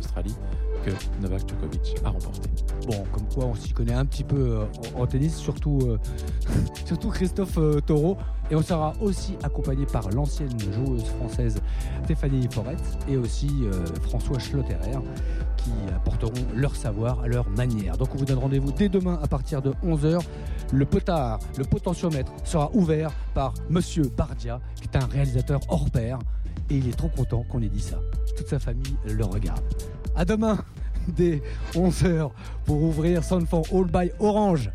Speaker 2: que Novak Djokovic a remporté.
Speaker 1: Bon, comme quoi on s'y connaît un petit peu en tennis, surtout Christophe Taureau. Et on sera aussi accompagné par l'ancienne joueuse française Stéphanie Forêt et aussi François Schlotterer, qui apporteront leur savoir à leur manière. Donc on vous donne rendez-vous dès demain à partir de 11h. Le potentiomètre sera ouvert par Monsieur Bardia, qui est un réalisateur hors pair. Et il est trop content qu'on ait dit ça. Toute sa famille le regarde. À demain dès 11h pour ouvrir Sound for All by Orange.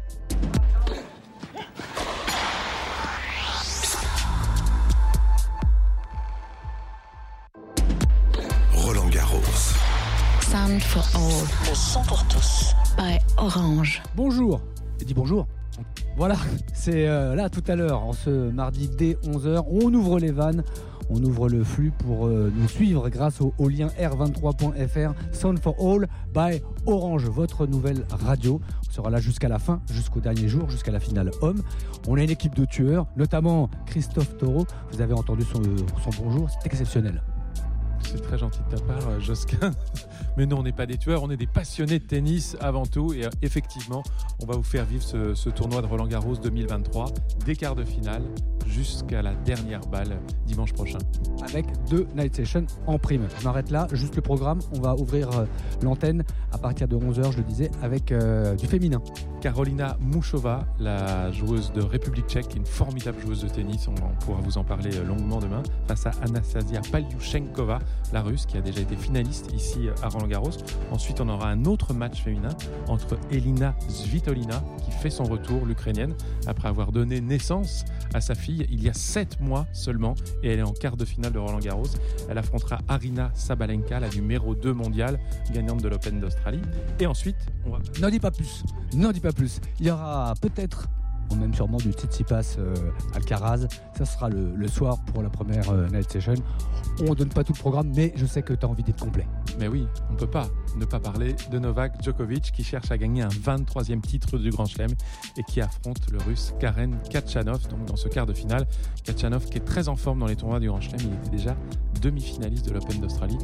Speaker 3: Roland-Garros.
Speaker 4: Sound for all.
Speaker 3: Le son pour tous.
Speaker 4: By Orange.
Speaker 1: Bonjour. Et dis bonjour. Voilà, c'est là tout à l'heure, en ce mardi dès 11h, on ouvre les vannes, on ouvre le flux pour nous suivre grâce au lien r23.fr, Sound for All by Orange, votre nouvelle radio. On sera là jusqu'à la fin, jusqu'au dernier jour, jusqu'à la finale homme. On a une équipe de tueurs, notamment Christophe Taureau. Vous avez entendu son bonjour, c'est exceptionnel.
Speaker 2: C'est très gentil de ta part, Josquin. Mais non, on n'est pas des tueurs, on est des passionnés de tennis avant tout. Et effectivement, on va vous faire vivre ce tournoi de Roland-Garros 2023, des quarts de finale jusqu'à la dernière balle dimanche prochain.
Speaker 1: Avec 2 night sessions en prime. Je m'arrête là, juste le programme. On va ouvrir l'antenne à partir de 11h, je le disais, avec du féminin.
Speaker 2: Karolina Muchova, la joueuse de République tchèque, une formidable joueuse de tennis, on pourra vous en parler longuement demain, face à Anastasia Paliuchenkova, la russe, qui a déjà été finaliste ici à Roland-Garros. Ensuite, on aura un autre match féminin entre Elina Svitolina, qui fait son retour, l'Ukrainienne, après avoir donné naissance à sa fille il y a 7 mois seulement, et elle est en quart de finale de Roland-Garros. Elle affrontera Aryna Sabalenka, la numéro 2 mondiale, gagnante de l'Open d'Australie. Et ensuite, on va...
Speaker 1: N'en dis pas plus, n'en dis pas plus. Il y aura peut-être, ou même sûrement, du Tsitsipas Alcaraz. Ça sera le soir pour la première night session. On ne donne pas tout le programme, mais je sais que tu as envie d'être complet.
Speaker 2: Mais oui, on ne peut pas ne pas parler de Novak Djokovic, qui cherche à gagner un 23e titre du Grand Chelem et qui affronte le Russe Karen Khachanov, donc dans ce quart de finale. Khachanov qui est très en forme dans les tournois du Grand Chelem, il était déjà demi-finaliste de l'Open d'Australie,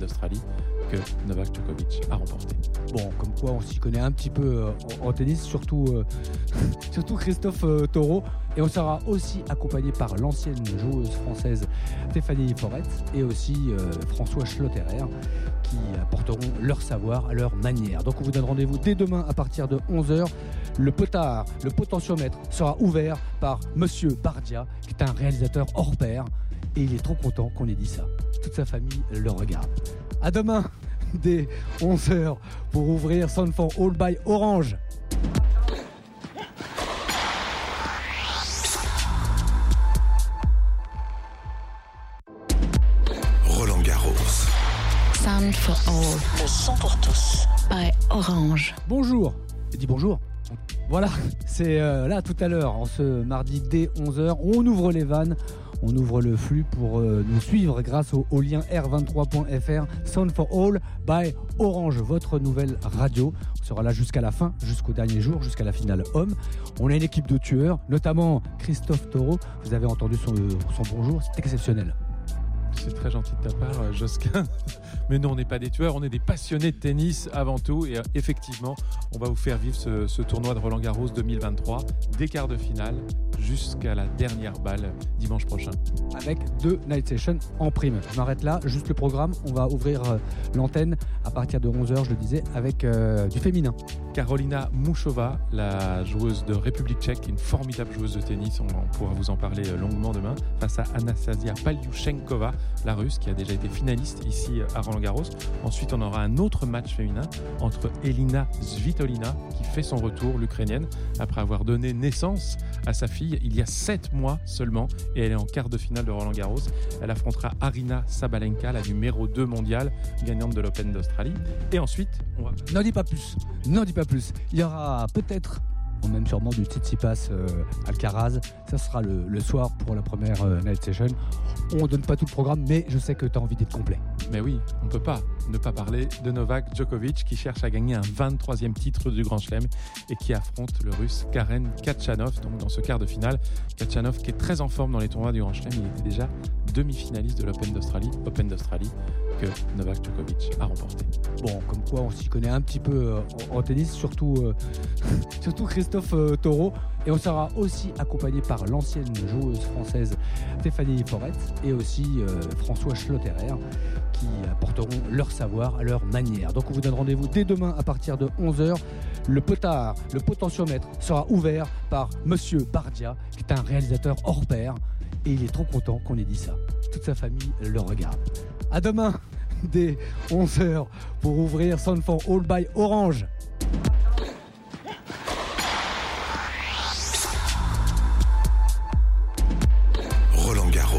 Speaker 2: que Novak Djokovic a remporté.
Speaker 1: Bon, comme quoi on s'y connaît un petit peu en tennis, surtout Christophe Taureau. Et on sera aussi accompagné par l'ancienne joueuse française Stéphanie Forêt et aussi François Schlotterer, qui apporteront leur savoir à leur manière. Donc on vous donne rendez-vous dès demain à partir de 11h. Le potentiomètre sera ouvert par Monsieur Bardia, qui est un réalisateur hors pair. Et il est trop content qu'on ait dit ça. Toute sa famille le regarde. À demain dès 11h pour ouvrir Sound for All by Orange.
Speaker 3: Roland-Garros.
Speaker 4: Sound for All.
Speaker 3: Le son pour tous.
Speaker 4: By Orange.
Speaker 1: Bonjour. Et dis bonjour. Voilà, c'est là tout à l'heure, en ce mardi dès 11h, on ouvre les vannes, on ouvre le flux pour nous suivre grâce au lien r23.fr, Sound for All by Orange, votre nouvelle radio. On sera là jusqu'à la fin, jusqu'au dernier jour, jusqu'à la finale homme. On a une équipe de tueurs, notamment Christophe Taureau. Vous avez entendu son bonjour, c'est exceptionnel.
Speaker 2: C'est très gentil de ta part, Josquin. Mais non, on n'est pas des tueurs, on est des passionnés de tennis avant tout. Et effectivement, on va vous faire vivre ce tournoi de Roland-Garros 2023, des quarts de finale jusqu'à la dernière balle dimanche prochain.
Speaker 1: Avec 2 night sessions en prime. Je m'arrête là, juste le programme. On va ouvrir l'antenne à partir de 11h, je le disais, avec du féminin.
Speaker 2: Karolina Muchova, la joueuse de République tchèque, une formidable joueuse de tennis, on pourra vous en parler longuement demain, face à Anastasia Paliuchenkova, la russe, qui a déjà été finaliste ici à Roland-Garros. Ensuite, on aura un autre match féminin entre Elina Svitolina, qui fait son retour, l'Ukrainienne, après avoir donné naissance à sa fille il y a 7 mois seulement, et elle est en quart de finale de Roland-Garros. Elle affrontera Aryna Sabalenka, la numéro 2 mondiale, gagnante de l'Open d'Australie. Et ensuite, on va...
Speaker 1: N'en dis pas plus, n'en dis pas plus. Il y aura peut-être, ou même sûrement, du Tsitsipas Alcaraz. Ça sera le soir pour la première night session. On ne donne pas tout le programme, mais je sais que tu as envie d'être complet.
Speaker 2: Mais oui, on ne peut pas ne pas parler de Novak Djokovic, qui cherche à gagner un 23e titre du Grand Chelem et qui affronte le Russe Karen Khachanov, donc dans ce quart de finale. Khachanov qui est très en forme dans les tournois du Grand Chelem, il était déjà demi-finaliste de l'Open d'Australie que Novak Djokovic a remporté.
Speaker 1: Bon, comme quoi on s'y connaît un petit peu en tennis, surtout Christophe Taureau. Et on sera aussi accompagné par l'ancienne joueuse française Stéphanie Forêt et aussi François Schlotterer, qui apporteront leur savoir à leur manière. Donc on vous donne rendez-vous dès demain à partir de 11h. Le potentiomètre sera ouvert par Monsieur Bardia, qui est un réalisateur hors pair. Et il est trop content qu'on ait dit ça. Toute sa famille le regarde. À demain dès 11h pour ouvrir Sound for All by Orange.
Speaker 3: Roland-Garros.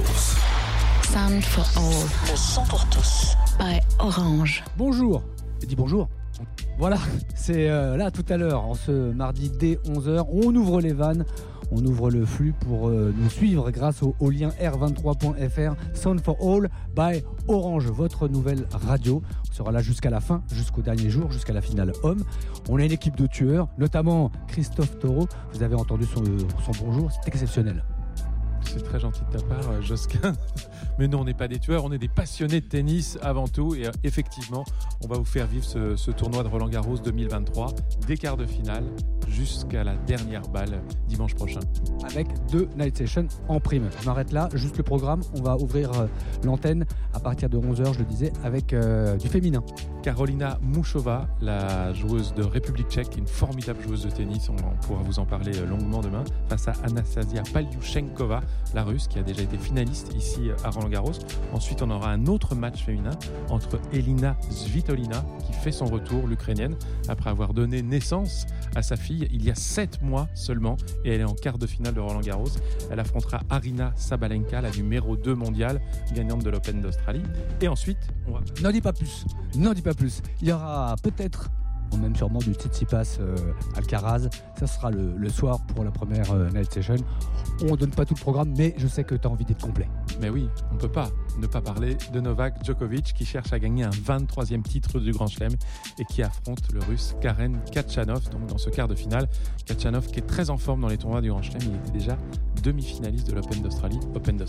Speaker 4: Sound for All.
Speaker 3: Le son pour tous.
Speaker 4: By Orange.
Speaker 1: Bonjour. Et dis bonjour. Voilà, c'est là tout à l'heure, en ce mardi dès 11h, on ouvre les vannes, on ouvre le flux pour nous suivre grâce au lien r23.fr, Sound for All by Orange, votre nouvelle radio. On sera là jusqu'à la fin, jusqu'au dernier jour, jusqu'à la finale homme. On a une équipe de tueurs, notamment Christophe Taureau. Vous avez entendu son bonjour, c'est exceptionnel.
Speaker 2: C'est très gentil de ta part, Josquin. Mais non, on n'est pas des tueurs, on est des passionnés de tennis avant tout. Et effectivement, on va vous faire vivre ce tournoi de Roland-Garros 2023, des quarts de finale jusqu'à la dernière balle dimanche prochain.
Speaker 1: Avec 2 night sessions en prime. Je m'arrête là, juste le programme. On va ouvrir l'antenne à partir de 11h, je le disais, avec du féminin.
Speaker 2: Karolina Muchova, la joueuse de République tchèque, une formidable joueuse de tennis, on pourra vous en parler longuement demain, face à Anastasia Paliuchenkova, la russe, qui a déjà été finaliste ici à Roland-Garros. Ensuite, on aura un autre match féminin entre Elina Svitolina, qui fait son retour, l'Ukrainienne, après avoir donné naissance à sa fille il y a 7 mois seulement, et elle est en quart de finale de Roland-Garros. Elle affrontera Aryna Sabalenka, la numéro 2 mondiale, gagnante de l'Open d'Australie. Et ensuite, on va...
Speaker 1: N'en dis pas plus, n'en dis pas plus. Il y aura peut-être, ou même sûrement, du Tsitsipas Alcaraz. Ça sera le soir pour la première night session. On ne donne pas tout le programme, mais je sais que tu as envie d'être complet.
Speaker 2: Mais oui, on ne peut pas ne pas parler de Novak Djokovic, qui cherche à gagner un 23e titre du Grand Chelem et qui affronte le Russe Karen Khachanov, donc dans ce quart de finale. Khachanov qui est très en forme dans les tournois du Grand Chelem, il était déjà demi-finaliste de l'Open d'Australie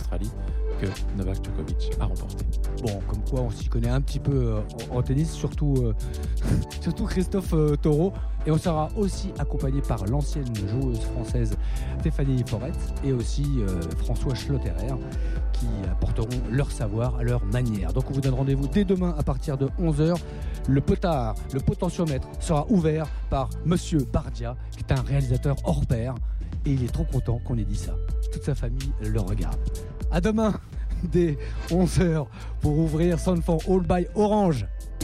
Speaker 2: que Novak Djokovic a remporté.
Speaker 1: Bon, comme quoi on s'y connaît un petit peu en tennis, surtout Christophe Taureau. Et on sera aussi accompagné par l'ancienne joueuse française Stéphanie Forêt et aussi François Schlotterer, qui apporteront leur savoir à leur manière. Donc on vous donne rendez-vous dès demain à partir de 11h. Le potentiomètre sera ouvert par Monsieur Bardia, qui est un réalisateur hors pair. Et il est trop content qu'on ait dit ça. Toute sa famille le regarde. À demain dès 11h pour ouvrir Sound for All by Orange.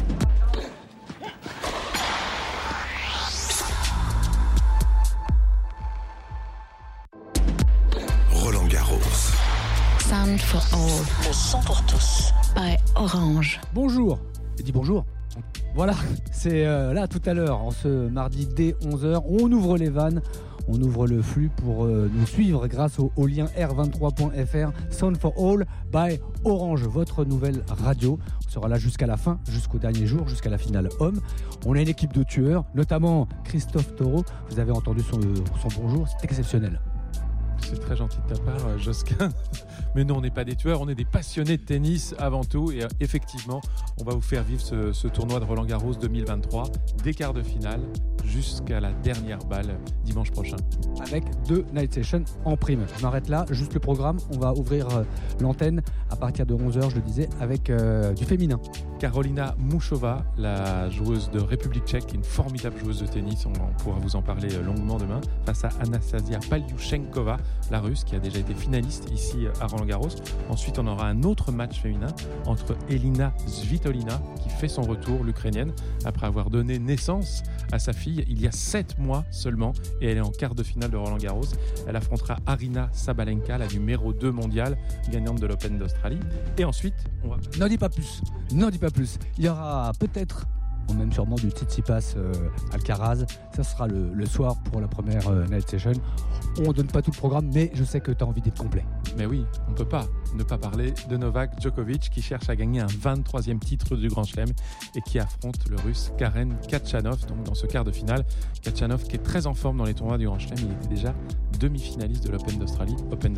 Speaker 3: Roland-Garros.
Speaker 4: Sound for All.
Speaker 3: Le son pour tous.
Speaker 4: By Orange.
Speaker 1: Bonjour. dis bonjour. Voilà, c'est là tout à l'heure, en ce mardi dès 11h, on ouvre les vannes, on ouvre le flux pour nous suivre grâce au lien r23.fr, Sound for All by Orange, votre nouvelle radio. On sera là jusqu'à la fin, jusqu'au dernier jour, jusqu'à la finale homme. On a une équipe de tueurs, notamment Christophe Taureau. Vous avez entendu son bonjour, c'est exceptionnel.
Speaker 2: C'est très gentil de ta part, Josquin. Mais non, on n'est pas des tueurs, on est des passionnés de tennis avant tout. Et effectivement, on va vous faire vivre ce tournoi de Roland-Garros 2023, des quarts de finale jusqu'à la dernière balle dimanche prochain.
Speaker 1: Avec 2 night sessions en prime. Je m'arrête là, juste le programme. On va ouvrir l'antenne à partir de 11h, je le disais, avec du féminin.
Speaker 2: Karolina Muchova, la joueuse de République tchèque, une formidable joueuse de tennis, on pourra vous en parler longuement demain, face à Anastasia Paliouchenkova, la russe, qui a déjà été finaliste ici à Roland-Garros. Ensuite, on aura un autre match féminin entre Elina Svitolina, qui fait son retour, l'Ukrainienne, après avoir donné naissance à sa fille il y a 7 mois seulement, et elle est en quart de finale de Roland-Garros. Elle affrontera Aryna Sabalenka, la numéro 2 mondiale, gagnante de l'Open d'Australie. Et ensuite, on va...
Speaker 1: N'en dis pas plus. Il y aura peut-être, ou même sûrement, du Tsitsipas Alcaraz. Ça sera le soir pour la première night session. On ne donne pas tout le programme, mais je sais que tu as envie d'être complet.
Speaker 2: Mais oui, on ne peut pas ne pas parler de Novak Djokovic, qui cherche à gagner un 23e titre du Grand Chelem et qui affronte le russe Karen Khachanov, donc dans ce quart de finale. Khachanov qui est très en forme dans les tournois du Grand Chelem, il était déjà demi-finaliste de l'Open d'Australie,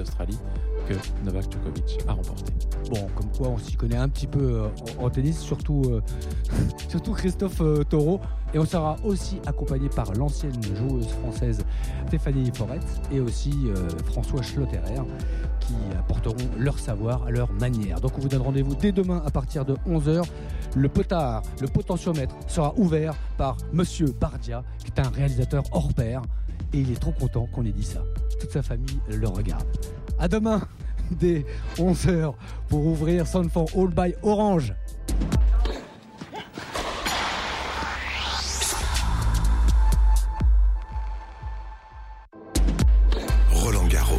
Speaker 2: que Novak Djokovic a remporté.
Speaker 1: Bon, comme quoi on s'y connaît un petit peu en tennis, surtout Christophe Taureau. Et on sera aussi accompagné par l'ancienne joueuse française Stéphanie Forêt et aussi François Schlotterer, qui apporteront leur savoir à leur manière. Donc on vous donne rendez-vous dès demain à partir de 11h. Le potentiomètre sera ouvert par Monsieur Bardia, qui est un réalisateur hors pair. Et il est trop content qu'on ait dit ça. Toute sa famille le regarde. À demain dès 11h pour ouvrir Sound for All by Orange.
Speaker 3: Roland-Garros.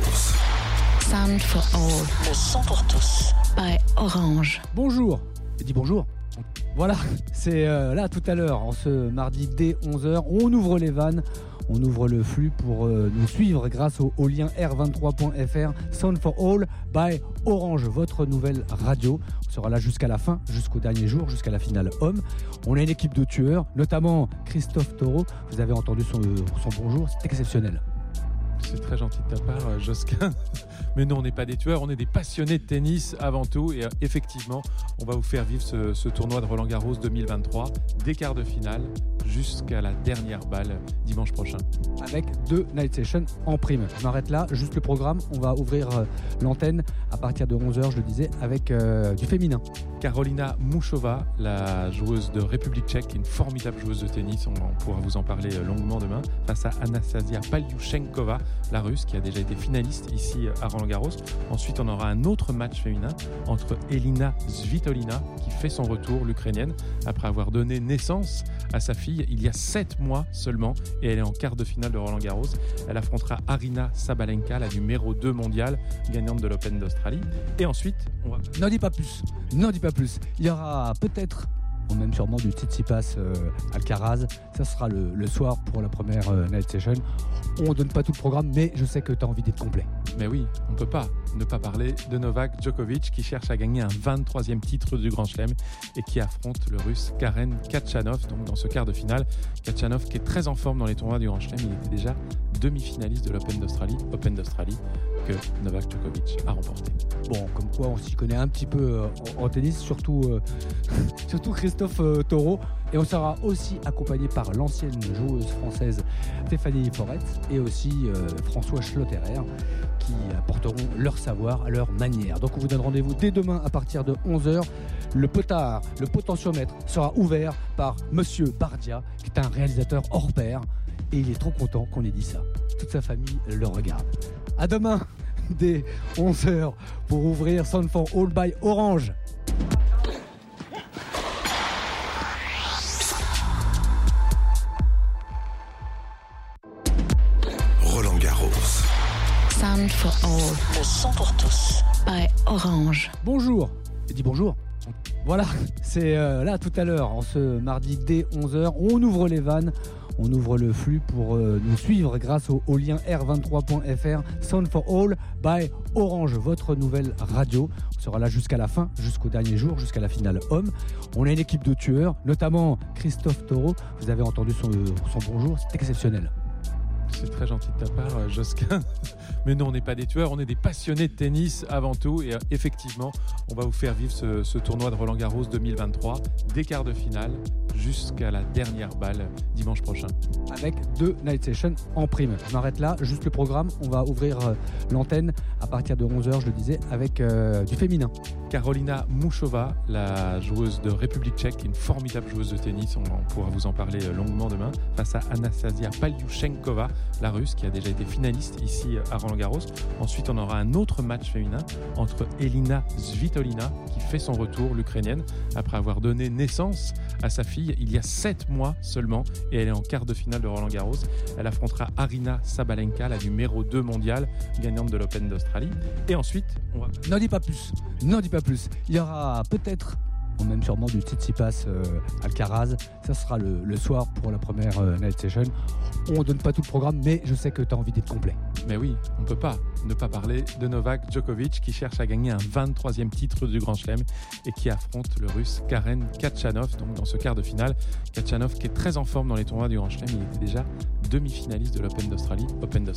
Speaker 4: Sound for All.
Speaker 3: Le son pour tous.
Speaker 4: By Orange.
Speaker 1: Bonjour. Dis bonjour. Voilà, c'est là tout à l'heure, en ce mardi dès 11h, on ouvre les vannes. On ouvre le flux pour nous suivre grâce au lien r23.fr, Sound for All by Orange, votre nouvelle radio. On sera là jusqu'à la fin, jusqu'au dernier jour, jusqu'à la finale homme. On a une équipe de tueurs, notamment Christophe Taureau. Vous avez entendu son bonjour, c'est exceptionnel.
Speaker 2: C'est très gentil de ta part, Josquin. Mais non, on n'est pas des tueurs, on est des passionnés de tennis avant tout. Et effectivement, on va vous faire vivre ce tournoi de Roland-Garros 2023, des quarts de finale jusqu'à la dernière balle dimanche prochain.
Speaker 1: Avec 2 night sessions en prime. Je m'arrête là, juste le programme. On va ouvrir l'antenne à partir de 11h, je le disais, avec du féminin.
Speaker 2: Karolina Muchova, la joueuse de République tchèque, une formidable joueuse de tennis, on pourra vous en parler longuement demain, face à Anastasia Paliouchenkova, la russe, qui a déjà été finaliste ici à Roland-Garros. Ensuite, on aura un autre match féminin entre Elina Svitolina, qui fait son retour, l'Ukrainienne, après avoir donné naissance à sa fille il y a 7 mois seulement, et elle est en quart de finale de Roland-Garros. Elle affrontera Aryna Sabalenka, la numéro 2 mondiale, gagnante de l'Open d'Australie. Et ensuite, on va...
Speaker 1: N'en dis pas plus. Il y aura peut-être, ou même sûrement, du Tsitsipas Alcaraz. Ça sera le soir pour la première night session. On ne donne pas tout le programme, mais je sais que tu as envie d'être complet.
Speaker 2: Mais oui, on ne peut pas ne pas parler de Novak Djokovic, qui cherche à gagner un 23e titre du Grand Chelem et qui affronte le russe Karen Khachanov, donc dans ce quart de finale. Khachanov qui est très en forme dans les tournois du Grand Chelem, il était déjà demi-finaliste de l'Open d'Australie, que Novak Djokovic a remporté.
Speaker 1: Bon, comme quoi on s'y connaît un petit peu en tennis, surtout Christophe Taureau. Et on sera aussi accompagné par l'ancienne joueuse française Stéphanie Forêt et aussi François Schlotterer, qui apporteront leur savoir à leur manière. Donc on vous donne rendez-vous dès demain à partir de 11h. Le potentiomètre sera ouvert par Monsieur Bardia, qui est un réalisateur hors pair. Et il est trop content qu'on ait dit ça. Toute sa famille le regarde. À demain dès 11h pour ouvrir Sound for All by Orange.
Speaker 3: Roland-Garros.
Speaker 4: Sound for All.
Speaker 3: Le son pour tous.
Speaker 4: By Orange.
Speaker 1: Bonjour. Dis bonjour. Voilà, c'est là tout à l'heure, en ce mardi dès 11h, on ouvre les vannes, on ouvre le flux pour nous suivre grâce au lien r23.fr, Sound for All by Orange, votre nouvelle radio. On sera là jusqu'à la fin, jusqu'au dernier jour, jusqu'à la finale homme. On a une équipe de tueurs, notamment Christophe Taureau. Vous avez entendu son bonjour, c'est exceptionnel.
Speaker 2: C'est très gentil de ta part, Josquin. Mais non, on n'est pas des tueurs, on est des passionnés de tennis avant tout. Et effectivement, on va vous faire vivre ce tournoi de Roland-Garros 2023, des quarts de finale jusqu'à la dernière balle dimanche prochain.
Speaker 1: Avec 2 night sessions en prime. Je m'arrête là, juste le programme. On va ouvrir l'antenne à partir de 11h, je le disais, avec du féminin.
Speaker 2: Karolina Muchova, la joueuse de République tchèque, une formidable joueuse de tennis, on pourra vous en parler longuement demain, face à Anastasia Paliouchenkova, la russe, qui a déjà été finaliste ici à Roland-Garros. Ensuite, on aura un autre match féminin entre Elina Svitolina, qui fait son retour, l'Ukrainienne, après avoir donné naissance à sa fille il y a 7 mois seulement, et elle est en quart de finale de Roland-Garros. Elle affrontera Aryna Sabalenka, la numéro 2 mondiale, gagnante de l'Open d'Australie. Et ensuite, on va...
Speaker 1: N'en dis pas plus, n'en dis pas plus. Il y aura peut-être, ou même sûrement, du Tsitsipas Alcaraz. Ça sera le soir pour la première night session. On ne donne pas tout le programme, mais je sais que tu as envie d'être complet.
Speaker 2: Mais oui, on ne peut pas ne pas parler de Novak Djokovic, qui cherche à gagner un 23e titre du Grand Chelem et qui affronte le russe Karen Khachanov, donc dans ce quart de finale. Khachanov qui est très en forme dans les tournois du Grand Chelem, il était déjà demi-finaliste de l'Open d'Australie,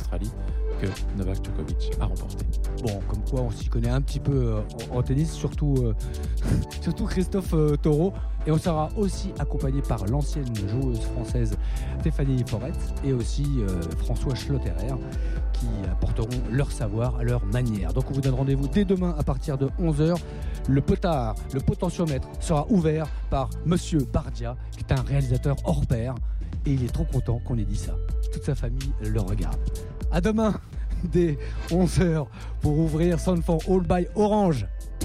Speaker 2: que Novak Djokovic a remporté.
Speaker 1: Bon, comme quoi on s'y connaît un petit peu en tennis, surtout Christophe Taureau. Et on sera aussi accompagné par l'ancienne joueuse française Stéphanie Forêt et aussi François Schlotterer, qui apporteront leur savoir à leur manière. Donc on vous donne rendez-vous dès demain à partir de 11h. Le potentiomètre sera ouvert par Monsieur Bardia, qui est un réalisateur hors pair. Et il est trop content qu'on ait dit ça. Toute sa famille le regarde. À demain dès 11h pour ouvrir Sound for All by Orange.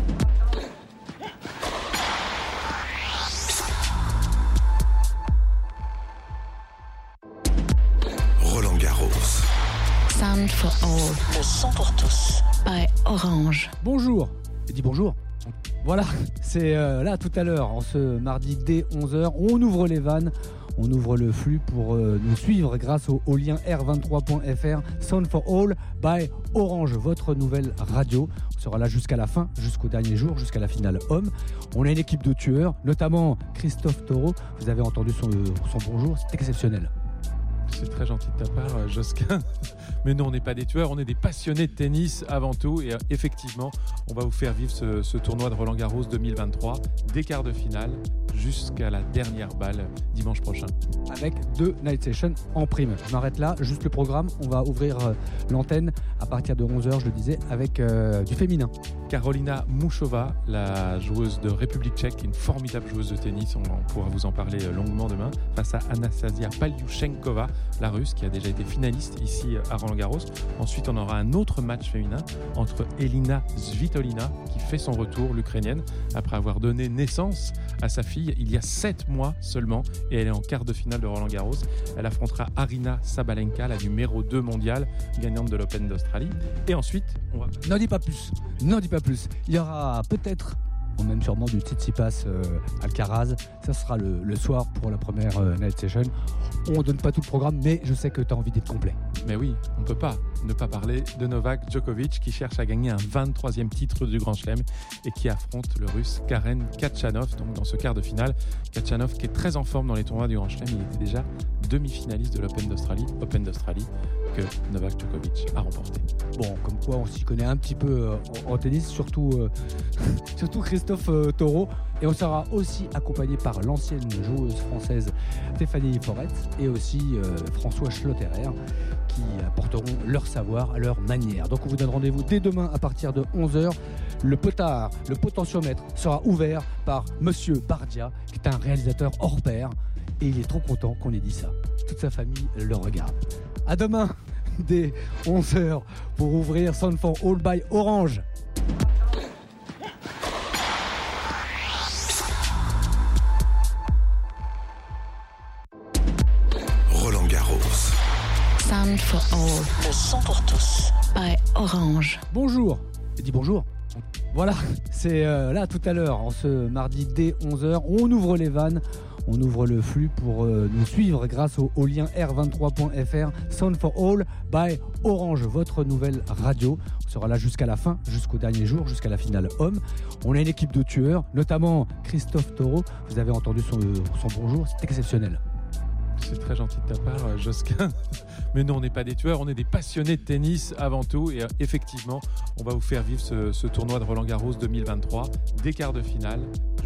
Speaker 3: Roland-Garros.
Speaker 4: Sound for All.
Speaker 3: Le son pour tous.
Speaker 4: By Orange.
Speaker 1: Bonjour. Dis bonjour. Voilà, c'est là tout à l'heure, en ce mardi dès 11h, on ouvre les vannes. On ouvre le flux pour nous suivre grâce au lien r23.fr, Sound for All by Orange, votre nouvelle radio. On sera là jusqu'à la fin, jusqu'au dernier jour, jusqu'à la finale homme. On a une équipe de tueurs, notamment Christophe Taureau. Vous avez entendu son bonjour, c'est exceptionnel.
Speaker 2: C'est très gentil de ta part, Josquin. Mais non, on n'est pas des tueurs, on est des passionnés de tennis avant tout. Et effectivement, on va vous faire vivre ce tournoi de Roland-Garros 2023, des quarts de finale jusqu'à la dernière balle dimanche prochain.
Speaker 1: Avec 2 night sessions en prime. Je m'arrête là, juste le programme. On va ouvrir l'antenne à partir de 11h, je le disais, avec du féminin.
Speaker 2: Karolina Muchova, la joueuse de République tchèque, une formidable joueuse de tennis, on pourra vous en parler longuement demain, face à Anastasia Paliouchenkova, la russe, qui a déjà été finaliste ici à Roland-Garros. Ensuite, on aura un autre match féminin entre Elina Svitolina, qui fait son retour, l'Ukrainienne, après avoir donné naissance à sa fille il y a 7 mois seulement, et elle est en quart de finale de Roland-Garros. Elle affrontera Aryna Sabalenka, la numéro 2 mondiale, gagnante de l'Open d'Australie. Et ensuite, on va...
Speaker 1: N'en dis pas plus, n'en dis pas plus. Il y aura peut-être, ou même sûrement, du Tsitsipas Alcaraz. Ça sera le soir pour la première night session. On ne donne pas tout le programme, mais je sais que tu as envie d'être complet.
Speaker 2: Mais oui, on ne peut pas ne pas parler de Novak Djokovic, qui cherche à gagner un 23e titre du Grand Chelem et qui affronte le russe Karen Khachanov, donc dans ce quart de finale. Khachanov qui est très en forme dans les tournois du Grand Chelem, il était déjà demi-finaliste de l'Open d'Australie, que Novak Djokovic a remporté.
Speaker 1: Bon, comme quoi on s'y connaît un petit peu en tennis, surtout Christophe Taureau. Et on sera aussi accompagné par l'ancienne joueuse française Stéphanie Forêt et aussi François Schlotterer, qui apporteront leur savoir à leur manière. Donc on vous donne rendez-vous dès demain à partir de 11h. Le potentiomètre sera ouvert par Monsieur Bardia, qui est un réalisateur hors pair. Et il est trop content qu'on ait dit ça. Toute sa famille le regarde. À demain dès 11h pour ouvrir Sound for All by Orange.
Speaker 3: Roland-Garros.
Speaker 4: Sound for All.
Speaker 3: Le son pour tous.
Speaker 4: By Orange.
Speaker 1: Bonjour. Dis bonjour. Voilà, c'est là tout à l'heure, en ce mardi dès 11h, on ouvre les vannes, on ouvre le flux pour nous suivre grâce au lien r23.fr, Sound for All by Orange, votre nouvelle radio. On sera là jusqu'à la fin, jusqu'au dernier jour, jusqu'à la finale homme. On a une équipe de tueurs, notamment Christophe Taureau. Vous avez entendu son bonjour, c'est exceptionnel.
Speaker 2: C'est très gentil de ta part, Josquin. Mais non, on n'est pas des tueurs, on est des passionnés de tennis avant tout. Et effectivement, on va vous faire vivre ce tournoi de Roland-Garros 2023, des quarts de finale.